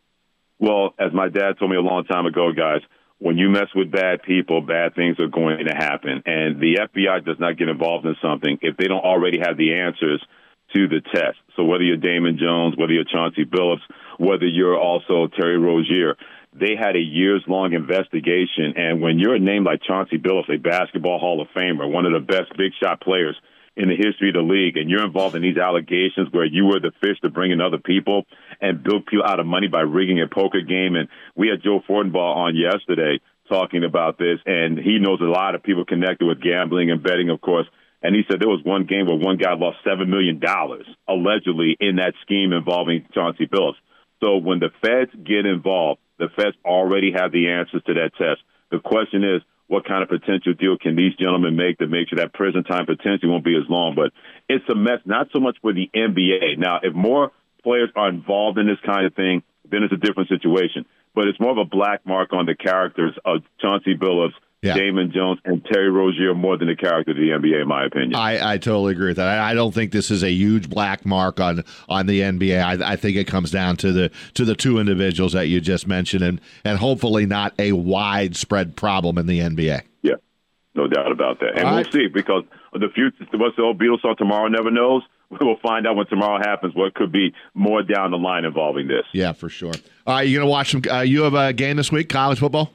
Well, as my dad told me a long time ago, guys, when you mess with bad people, bad things are going to happen. And the F B I does not get involved in something if they don't already have the answers to the test. So whether you're Damon Jones, whether you're Chauncey Billups, whether you're also Terry Rozier, they had a years-long investigation. And when you're a name like Chauncey Billups, a basketball Hall of Famer, one of the best big-shot players in the history of the league, and you're involved in these allegations where you were the fish to bring in other people and build people out of money by rigging a poker game. And we had Joe Fortenbaugh on yesterday talking about this, and he knows a lot of people connected with gambling and betting, of course. And he said there was one game where one guy lost seven million dollars, allegedly, in that scheme involving Chauncey Billups. So when the feds get involved, the feds already have the answers to that test. The question is, what kind of potential deal can these gentlemen make to make sure that prison time potentially won't be as long? But it's a mess, not so much for the N B A. Now, if more players are involved in this kind of thing, then it's a different situation. But it's more of a black mark on the characters of Chauncey Billups, yeah. Damon Jones, and Terry Rozier more than the character of the N B A, in my opinion. I, I totally agree with that. I, I don't think this is a huge black mark on, on the N B A. I, I think it comes down to the to the two individuals that you just mentioned, and, and hopefully not a widespread problem in the N B A. Yeah, no doubt about that. And All we'll right. see, because the future, what's the old Beatles song, Tomorrow Never Knows? We'll find out when tomorrow happens what could be more down the line involving this. Yeah, for sure. All right, you going to watch some? Uh, you have a game this week, college football?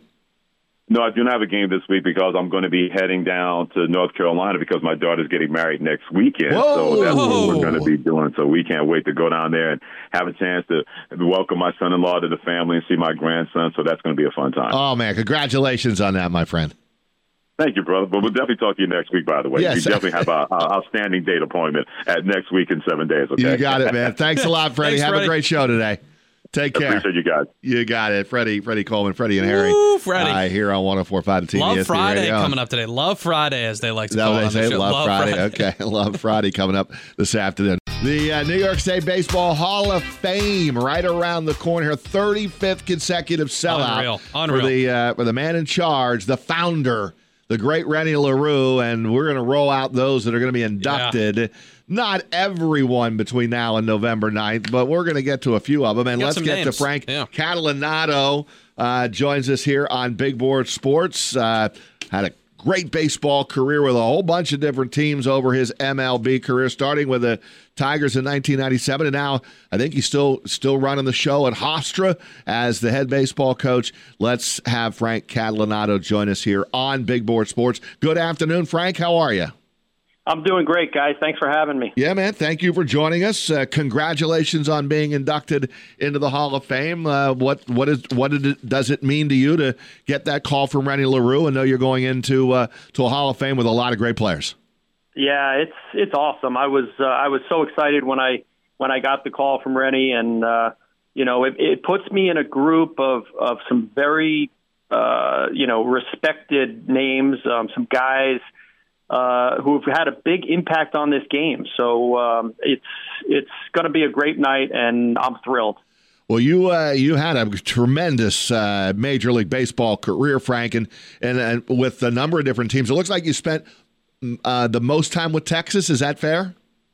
No, I do not have a game this week because I'm going to be heading down to North Carolina because my daughter's getting married next weekend. Whoa. So that's what we're going to be doing. So we can't wait to go down there and have a chance to welcome my son-in-law to the family and see my grandson. So that's going to be a fun time. Oh, man. Congratulations on that, my friend. Thank you, brother. But we'll definitely talk to you next week, by the way. Yes. We definitely have a, a outstanding date appointment at next week in seven days. Okay? You got it, man. Thanks a lot, Freddie. Thanks, have Freddie. a great show today. Take care. Appreciate you guys. You got it. Freddie, Freddie Coleman, Freddie and Harry. Woo, Freddie. Uh, here on one oh four point five T V S. Love Friday Radio. coming up today. Love Friday, as they like to Is that call what it. they on the say? show. Love, Love Friday. Friday. Okay. Love Friday coming up this afternoon. The uh, New York State Baseball Hall of Fame right around the corner here. thirty-fifth consecutive sellout. Unreal. Unreal. For the, uh, for the man in charge, the founder, the great Rennie LaRue, and we're going to roll out those that are going to be inducted. Yeah. Not everyone between now and November ninth, but we're going to get to a few of them. And Got let's get names. to Frank yeah. Catalanato. Uh, joins us here on Big Board Sports. Uh, had a great baseball career with a whole bunch of different teams over his M L B career, starting with the Tigers in nineteen ninety-seven, and now I think he's still still running the show at Hofstra as the head baseball coach. Let's have Frank Catalanotto join us here on Big Board Sports. Good afternoon, Frank. How are you? I'm doing great, guys. Thanks for having me. Yeah, man. Thank you for joining us. Uh, congratulations on being inducted into the Hall of Fame. Uh, what what is what did it, does it mean to you to get that call from Rennie LaRue and know you're going into uh, to a Hall of Fame with a lot of great players? Yeah, it's it's awesome. I was uh, I was so excited when I when I got the call from Rennie, and uh, you know it, it puts me in a group of of some very uh, you know respected names, um, some guys. Uh, who have had a big impact on this game. So um, it's it's going to be a great night, and I'm thrilled. Well, you uh, you had a tremendous uh, Major League Baseball career, Frank, and, and, and with a number of different teams. It looks like you spent uh, the most time with Texas. Is that fair?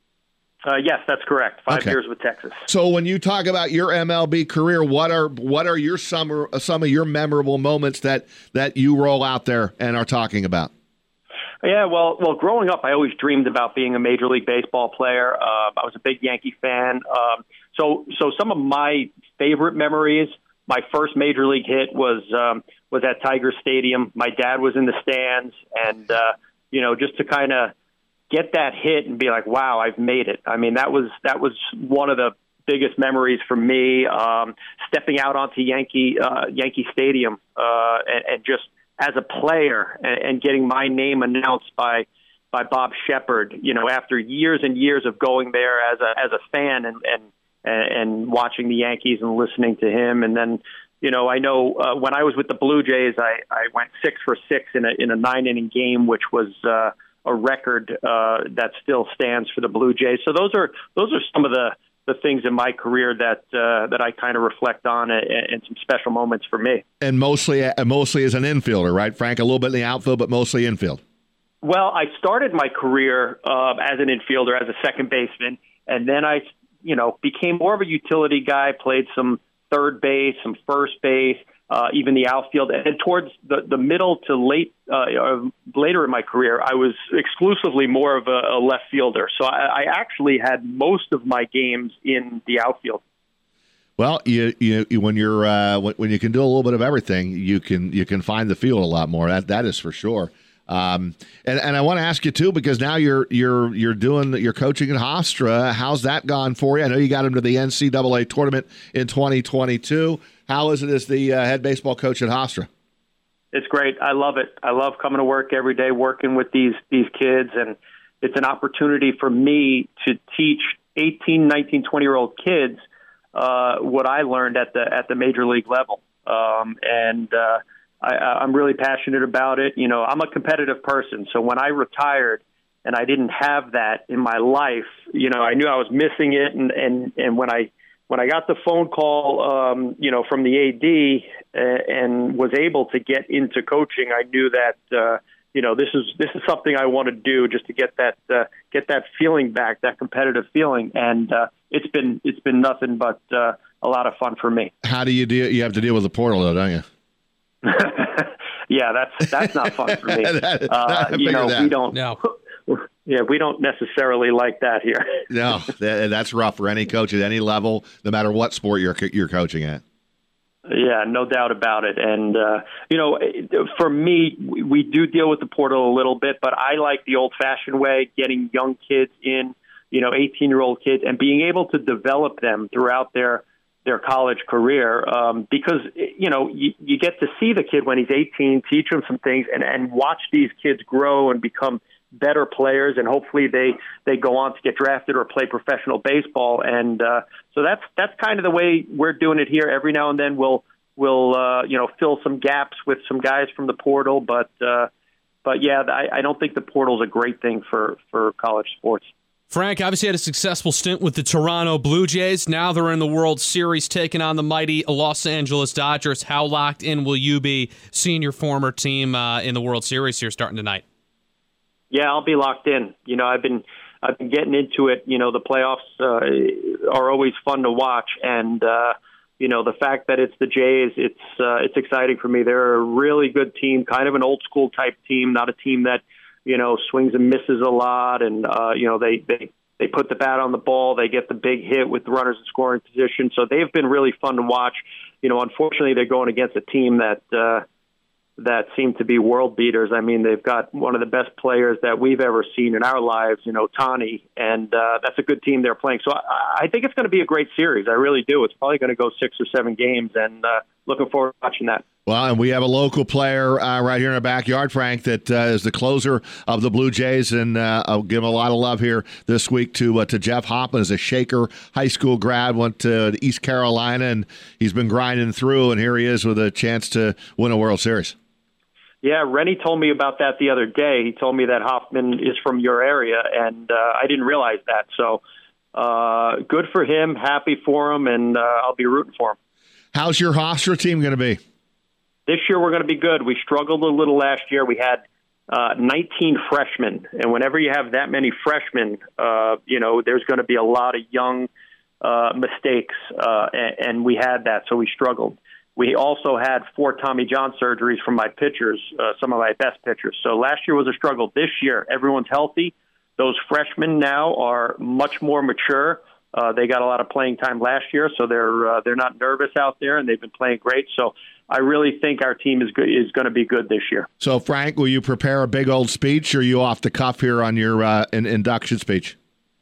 Uh, yes, that's correct. Five okay. years with Texas. So when you talk about your M L B career, what are what are your some, some of your memorable moments that, that you roll out there and are talking about? Yeah, well, well, growing up, I always dreamed about being a Major League Baseball player. Uh, I was a big Yankee fan. Um, so, so some of my favorite memories. My first Major League hit was um, was at Tiger Stadium. My dad was in the stands, and uh, you know, just to kind of get that hit and be like, "Wow, I've made it." I mean, that was that was one of the biggest memories for me. Um, stepping out onto Yankee uh, Yankee Stadium uh, and, and just as a player and, and getting my name announced by by Bob Shepard, you know, after years and years of going there as a as a fan and and and watching the Yankees and listening to him, and then, you know, I know uh, when I was with the Blue Jays, I, I went six for six in a in a nine inning game, which was uh, a record uh, that still stands for the Blue Jays. So those are those are some of the the things in my career that uh, that I kind of reflect on and, and some special moments for me. And mostly, mostly as an infielder, right, Frank? A little bit in the outfield, but mostly infield. Well, I started my career uh, as an infielder, as a second baseman, and then I, you know, became more of a utility guy. Played some third base, some first base, uh, even the outfield. And towards the, the middle to late, uh, later in my career, I was exclusively more of a, a left fielder. So I, I actually had most of my games in the outfield. Well, you, you when you're uh, when you can do a little bit of everything, you can you can find the field a lot more. That that is for sure. Um, and, and I want to ask you too, because now you're you're you're doing you're coaching at Hofstra. How's that gone for you? I know you got him to the N C double A tournament in twenty twenty-two. How is it as the uh, head baseball coach at Hofstra? It's great. I love it. I love coming to work every day, working with these these kids, and it's an opportunity for me to teach eighteen, nineteen, twenty-year-old kids uh, what I learned at the at the major league level. Um, and uh, I, I'm really passionate about it. You know, I'm a competitive person, so when I retired and I didn't have that in my life, you know, I knew I was missing it. And and, and when I when I got the phone call, um, you know, from the A D uh, and was able to get into coaching, I knew that uh, you know this is this is something I want to do just to get that uh, get that feeling back, that competitive feeling, and uh, it's been it's been nothing but uh, a lot of fun for me. How do you deal? You have to deal with the portal, though, don't you? Yeah, that's that's not fun for me. that, uh, you know, that. we don't. No. Yeah, we don't necessarily like that here. No, that, that's rough for any coach at any level, no matter what sport you're you're coaching at. Yeah, no doubt about it. And, uh, you know, for me, we do deal with the portal a little bit, but I like the old-fashioned way, getting young kids in, you know, eighteen-year-old kids, and being able to develop them throughout their their college career, um, because, you know, you, you get to see the kid when he's eighteen, teach him some things, and, and watch these kids grow and become better players, and hopefully they, they go on to get drafted or play professional baseball. And uh, so that's that's kind of the way we're doing it here. Every now and then we'll we'll uh, you know fill some gaps with some guys from the portal, but uh, but yeah, I, I don't think the portal is a great thing for, for college sports. Frank obviously had a successful stint with the Toronto Blue Jays. Now they're in the World Series taking on the mighty Los Angeles Dodgers. How locked in will you be seeing your former team uh, in the World Series here starting tonight? Yeah, I'll be locked in. You know, I've been I've been getting into it. You know, the playoffs uh, are always fun to watch, and uh, you know, the fact that it's the Jays, it's uh, it's exciting for me. They're a really good team, kind of an old school type team, not a team that, you know, swings and misses a lot. And, uh, you know, they, they, they put the bat on the ball. They get the big hit with the runners in scoring position. So they've been really fun to watch. You know, unfortunately, they're going against a team that uh, that seem to be world beaters. I mean, they've got one of the best players that we've ever seen in our lives, you know, Tani, and uh, that's a good team they're playing. So I, I think it's going to be a great series. I really do. It's probably going to go six or seven games, and uh, looking forward to watching that. Well, and we have a local player uh, right here in our backyard, Frank, that uh, is the closer of the Blue Jays, and uh, I'll give him a lot of love here this week to uh, to Jeff Hoffman, as a Shaker high school grad, went to East Carolina, and he's been grinding through, and here he is with a chance to win a World Series. Yeah, Rennie told me about that the other day. He told me that Hoffman is from your area, and uh, I didn't realize that. So uh, good for him, happy for him, and uh, I'll be rooting for him. How's your Hofstra team going to be? This year we're going to be good. We struggled a little last year. We had uh, nineteen freshmen, and whenever you have that many freshmen, uh, you know, there's going to be a lot of young uh, mistakes, uh, and, and we had that, so we struggled. We also had four Tommy John surgeries from my pitchers, uh, some of my best pitchers. So last year was a struggle. This year, everyone's healthy. Those freshmen now are much more mature. Uh, they got a lot of playing time last year, so they're uh, they're not nervous out there, and they've been playing great. So I really think our team is good, is going to be good this year. So, Frank, will you prepare a big old speech, or are you off the cuff here on your uh, in- induction speech?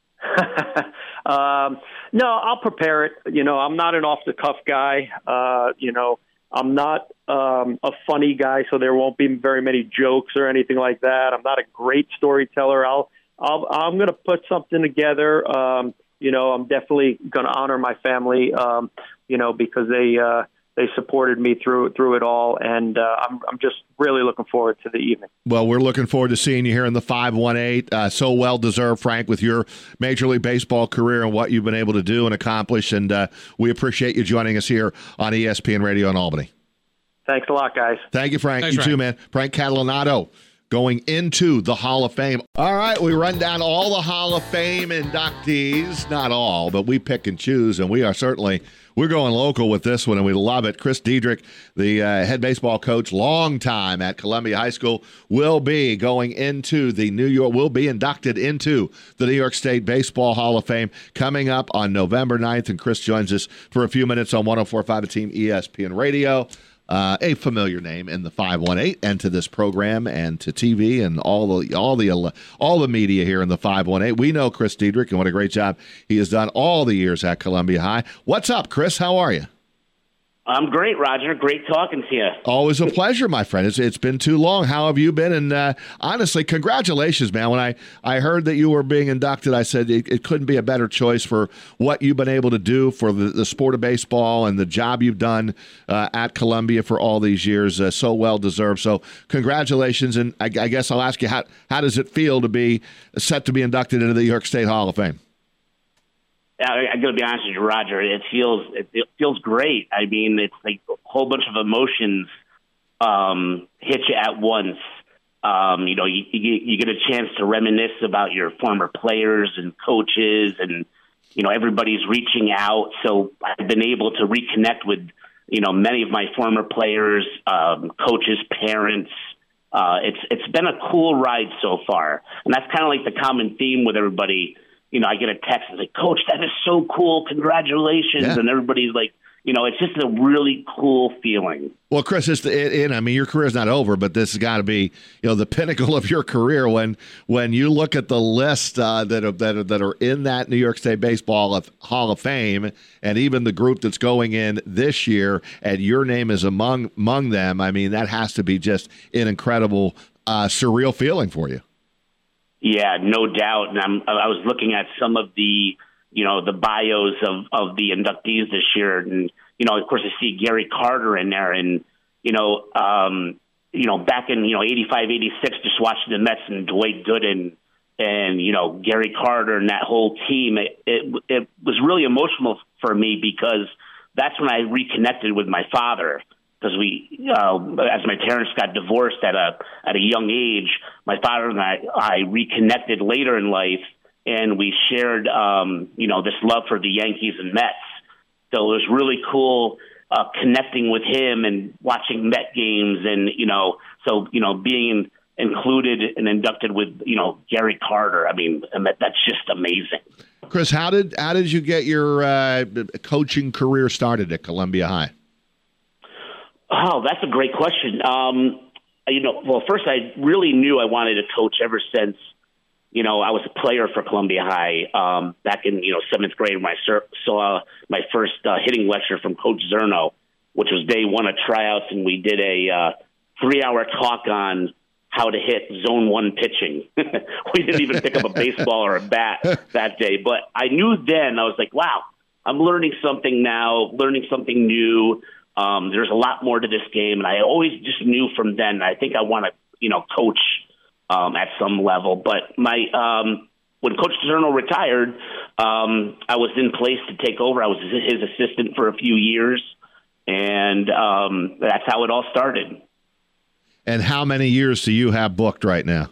um, no, I'll prepare it. You know, I'm not an off-the-cuff guy. Uh, you know, I'm not um, a funny guy, so there won't be very many jokes or anything like that. I'm not a great storyteller. I'll, I'll I'm going to put something together. Um, you know, I'm definitely going to honor my family. Um, you know, because they. Uh, They supported me through through it all, and uh, I'm I'm just really looking forward to the evening. Well, we're looking forward to seeing you here in the five one eight. Uh, so well deserved, Frank, with your Major League Baseball career and what you've been able to do and accomplish. And uh, we appreciate you joining us here on E S P N Radio in Albany. Thanks a lot, guys. Thank you, Frank. Thanks, you Frank. too, man. Frank Catalanato, going into the Hall of Fame. All right, we run down all the Hall of Fame inductees. Not all, but we pick and choose, and we are certainly we're going local with this one, and we love it. Chris Diedrich, the uh, head baseball coach, long time at Columbia High School, will be going into the New York, will be inducted into the New York State Baseball Hall of Fame coming up on November ninth, and Chris joins us for a few minutes on one oh four point five The Team E S P N Radio. Uh, a familiar name in the five one eight, and to this program, and to T V, and all the all the all the media here in the five one eight. We know Chris Diedrich, and what a great job he has done all the years at Columbia High. What's up, Chris? How are you? I'm great, Roger. Great talking to you. Always a pleasure, my friend. It's it's been too long. How have you been? And uh, honestly, congratulations, man. When I, I heard that you were being inducted, I said it, it couldn't be a better choice for what you've been able to do for the, the sport of baseball and the job you've done uh, at Columbia for all these years. Uh, so well deserved. So congratulations. And I, I guess I'll ask you, how how does it feel to be set to be inducted into the New York State Hall of Fame? I, I got to be honest with you, Roger. It feels it, it feels great. I mean, it's like a whole bunch of emotions um, hit you at once. Um, you know, you, you, you get a chance to reminisce about your former players and coaches, and you know, everybody's reaching out. So I've been able to reconnect with you know many of my former players, um, coaches, parents. Uh, it's it's been a cool ride so far, and that's kind of like the common theme with everybody. You know, I get a text and say, Coach, that is so cool. Congratulations. Yeah. And everybody's like, you know, it's just a really cool feeling. Well, Chris, it's the, it, it, I mean, your career's not over, but this has got to be, you know, the pinnacle of your career when when you look at the list uh, that, are, that, are, that are in that New York State Baseball Hall of Fame, and even the group that's going in this year, and your name is among among them. I mean, that has to be just an incredible, uh, surreal feeling for you. Yeah, no doubt. And I'm, I was looking at some of the, you know, the bios of, of the inductees this year. And, you know, of course, I see Gary Carter in there. And, you know, um, you know, back in, you know, eighty-five, eighty-six, just watching the Mets and Dwight Gooden and, you know, Gary Carter and that whole team, it, it, it was really emotional for me because that's when I reconnected with my father. Because we, uh, as my parents got divorced at a at a young age, my father and I, I reconnected later in life, and we shared, um, you know, this love for the Yankees and Mets. So it was really cool uh, connecting with him and watching Met games, and you know, so you know, being included and inducted with you know Gary Carter. I mean, that's just amazing. Chris, how did how did you get your uh, coaching career started at Columbia High? Oh, that's a great question. Um, you know, well, first I really knew I wanted to coach ever since, you know, I was a player for Columbia High um, back in, you know, seventh grade when I sur- saw my first uh, hitting lecture from Coach Zerno, which was day one of tryouts, and we did a uh, three-hour talk on how to hit zone one pitching. We didn't even pick up a baseball or a bat that day. But I knew then, I was like, wow, I'm learning something now, learning something new. Um, there's a lot more to this game. And I always just knew from then, I think I want to, you know, coach um, at some level. But my um, when Coach Zerno retired, um, I was in place to take over. I was his assistant for a few years. And um, that's how it all started. And how many years do you have booked right now?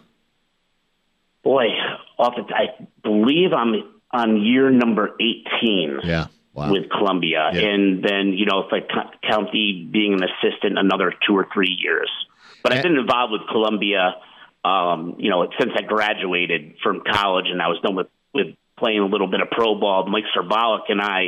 Boy, off the, I believe I'm on year number eighteen. Yeah, wow. With Columbia, yeah. And then you know if I count the being an assistant, another two or three years. But I've been involved with Columbia, um, you know, since I graduated from college, and I was done with with playing a little bit of pro ball. Mike Serbalik and I,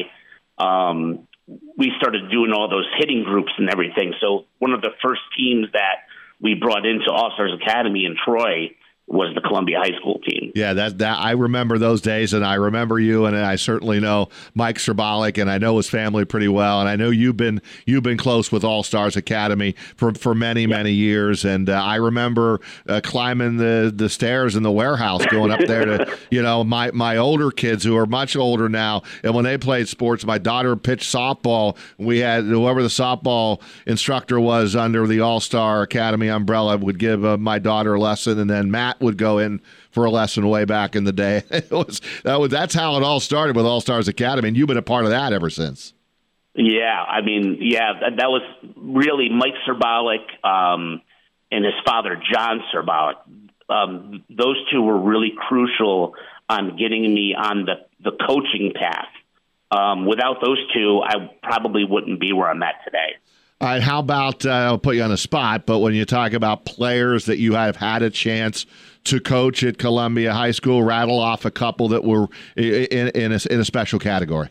um, we started doing all those hitting groups and everything. So one of the first teams that we brought into All Stars Academy in Troy was the Columbia High School team. Yeah, that that I remember those days, and I remember you, and I certainly know Mike Serbalik, and I know his family pretty well, and I know you've been you've been close with All Stars Academy for for many yep. many years, and uh, I remember uh, climbing the the stairs in the warehouse, going up there to you know my my older kids who are much older now, and when they played sports, my daughter pitched softball. We had whoever the softball instructor was under the All Star Academy umbrella would give uh, my daughter a lesson, and then Matt would go in for a lesson way back in the day. It was that was that's how it all started with All Stars Academy, and you've been a part of that ever since. Yeah, I mean, yeah, that, that was really Mike Serbalik um, and his father John Serbalik. Um, those two were really crucial on getting me on the the coaching path. Um, without those two, I probably wouldn't be where I'm at today. All right, how about, uh, I'll put you on the spot, but when you talk about players that you have had a chance to coach at Columbia High School, rattle off a couple that were in, in, a, in a special category.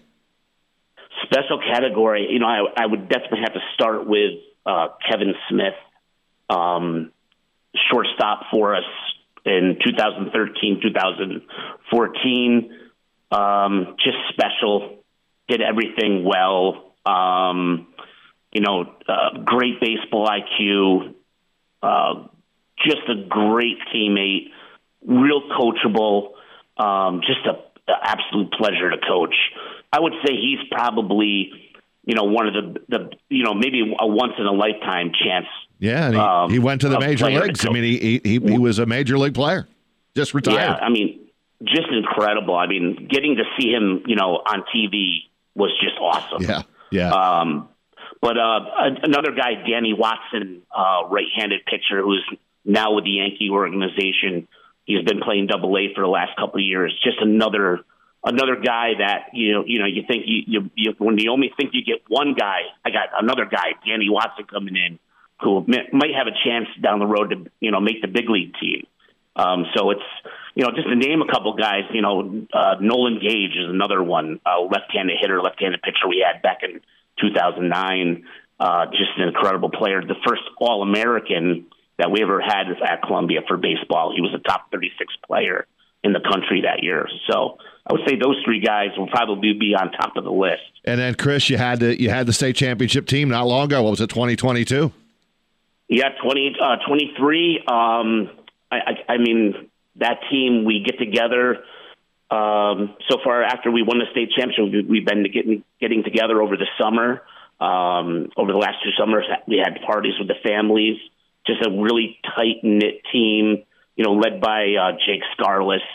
Special category, you know, I, I would definitely have to start with uh, Kevin Smith, um, shortstop for us in two thousand thirteen, two thousand fourteen. Um, just special, did everything well. Um You know, uh, great baseball I Q, uh, just a great teammate, real coachable, um, just a, a absolute pleasure to coach. I would say he's probably, you know, one of the, the you know, maybe a once in a lifetime chance. Yeah, and he, um, he went to the major leagues. I mean, he, he he was a major league player, just retired. Yeah, I mean, just incredible. I mean, getting to see him, you know, on T V was just awesome. Yeah, yeah. Um, But uh, another guy, Danny Watson, uh, right-handed pitcher, who's now with the Yankee organization. He's been playing Double A for the last couple of years. Just another another guy that you know you know you think you, you, you when you only think you get one guy, I got another guy, Danny Watson, coming in who might have a chance down the road to you know make the big league team. Um, so it's you know just to name a couple guys. You know, uh, Nolan Gage is another one, uh, left-handed hitter, left-handed pitcher we had back in two thousand nine, uh, just an incredible player. The first All-American that we ever had at Columbia for baseball. He was a top thirty-six player in the country that year. So I would say those three guys will probably be on top of the list. And then, Chris, you had the, you had the state championship team not long ago. What was it, twenty twenty-two? Yeah, twenty, uh, twenty-three. Um, I, I, I mean, that team, we get together. Um, so far, after we won the state championship, we've been getting getting together over the summer. Um, over the last two summers, we had parties with the families. Just a really tight knit team, you know, led by uh, Jake Scarless,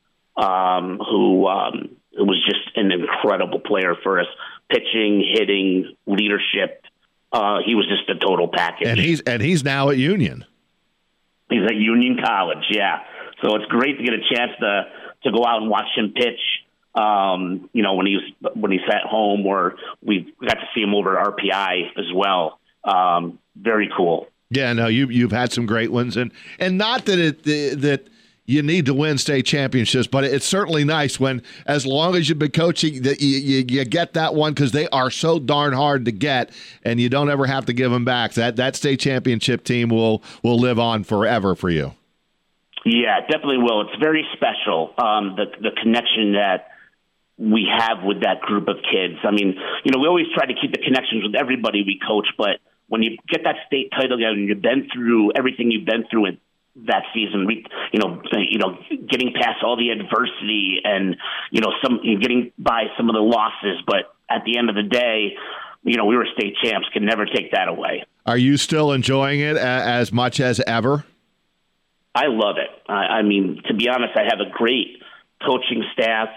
um, who um, was just an incredible player for us, pitching, hitting, leadership. Uh, he was just a total package. And he's and he's now at Union. He's at Union College, yeah. So it's great to get a chance to. to go out and watch him pitch. Um, you know, when he was when he's at home, or we got to see him over at R P I as well. Um, very cool. Yeah, no, you you've had some great ones, and and not that it that you need to win state championships, but it's certainly nice when, as long as you've been coaching, that you, you, you get that one, because they are so darn hard to get, and you don't ever have to give them back. That that state championship team will will live on forever for you. Yeah, definitely will. It's very special. Um, the the connection that we have with that group of kids. I mean, you know, we always try to keep the connections with everybody we coach, but when you get that state title and you've been through everything you've been through in that season, you know, you know, getting past all the adversity and, you know, some getting by some of the losses, but at the end of the day, you know, we were state champs, can never take that away. Are you still enjoying it as much as ever? I love it. I, I mean, to be honest, I have a great coaching staff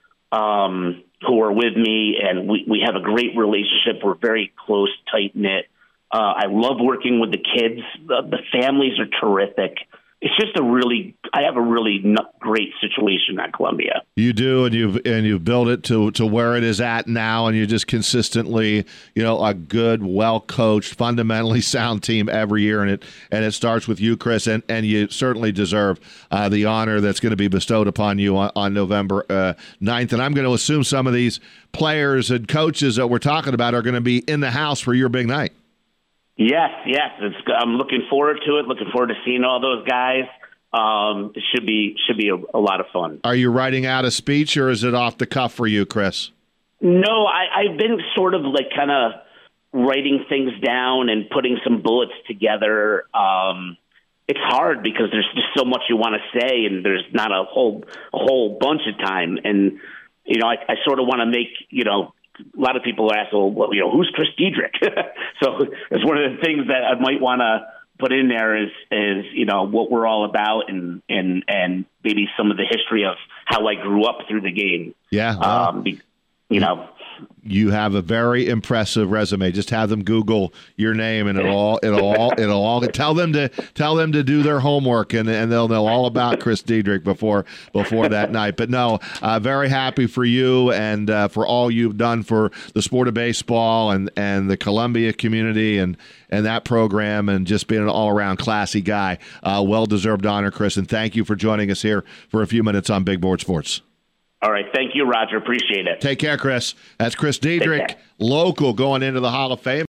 um, who are with me, and we, we have a great relationship. We're very close, tight-knit. Uh, I love working with the kids. The, the families are terrific. It's just a really, I have a really great situation at Columbia. You do, and you've and you've built it to to where it is at now, and you're just consistently, you know, a good, well coached, fundamentally sound team every year, and it and it starts with you, Chris, and, and you certainly deserve uh, the honor that's going to be bestowed upon you on, on November uh, ninth. And I'm going to assume some of these players and coaches that we're talking about are going to be in the house for your big night. Yes, yes. It's, I'm looking forward to it. Looking forward to seeing all those guys. Um, it should be should be a, a lot of fun. Are you writing out a speech, or is it off the cuff for you, Chris? No, I, I've been sort of like kind of writing things down and putting some bullets together. Um, it's hard because there's just so much you want to say, and there's not a whole a whole bunch of time. And you know, I, I sort of want to make you know. A lot of people ask, well, you know, who's Chris Diedrich? So it's one of the things that I might want to put in there is, is, you know, what we're all about, and, and, and maybe some of the history of how I grew up through the game. Yeah. Well, um, you know, you have a very impressive resume. Just have them Google your name, and it'll all it'll all it'll all tell them to tell them to do their homework, and, and they'll know all about Chris Diedrich before before that night. But no, uh, very happy for you and uh, for all you've done for the sport of baseball and, and the Columbia community and and that program, and just being an all around classy guy. Uh, well deserved honor, Chris, and thank you for joining us here for a few minutes on Big Board Sports. All right. Thank you, Roger. Appreciate it. Take care, Chris. That's Chris Diedrich, local, going into the Hall of Fame.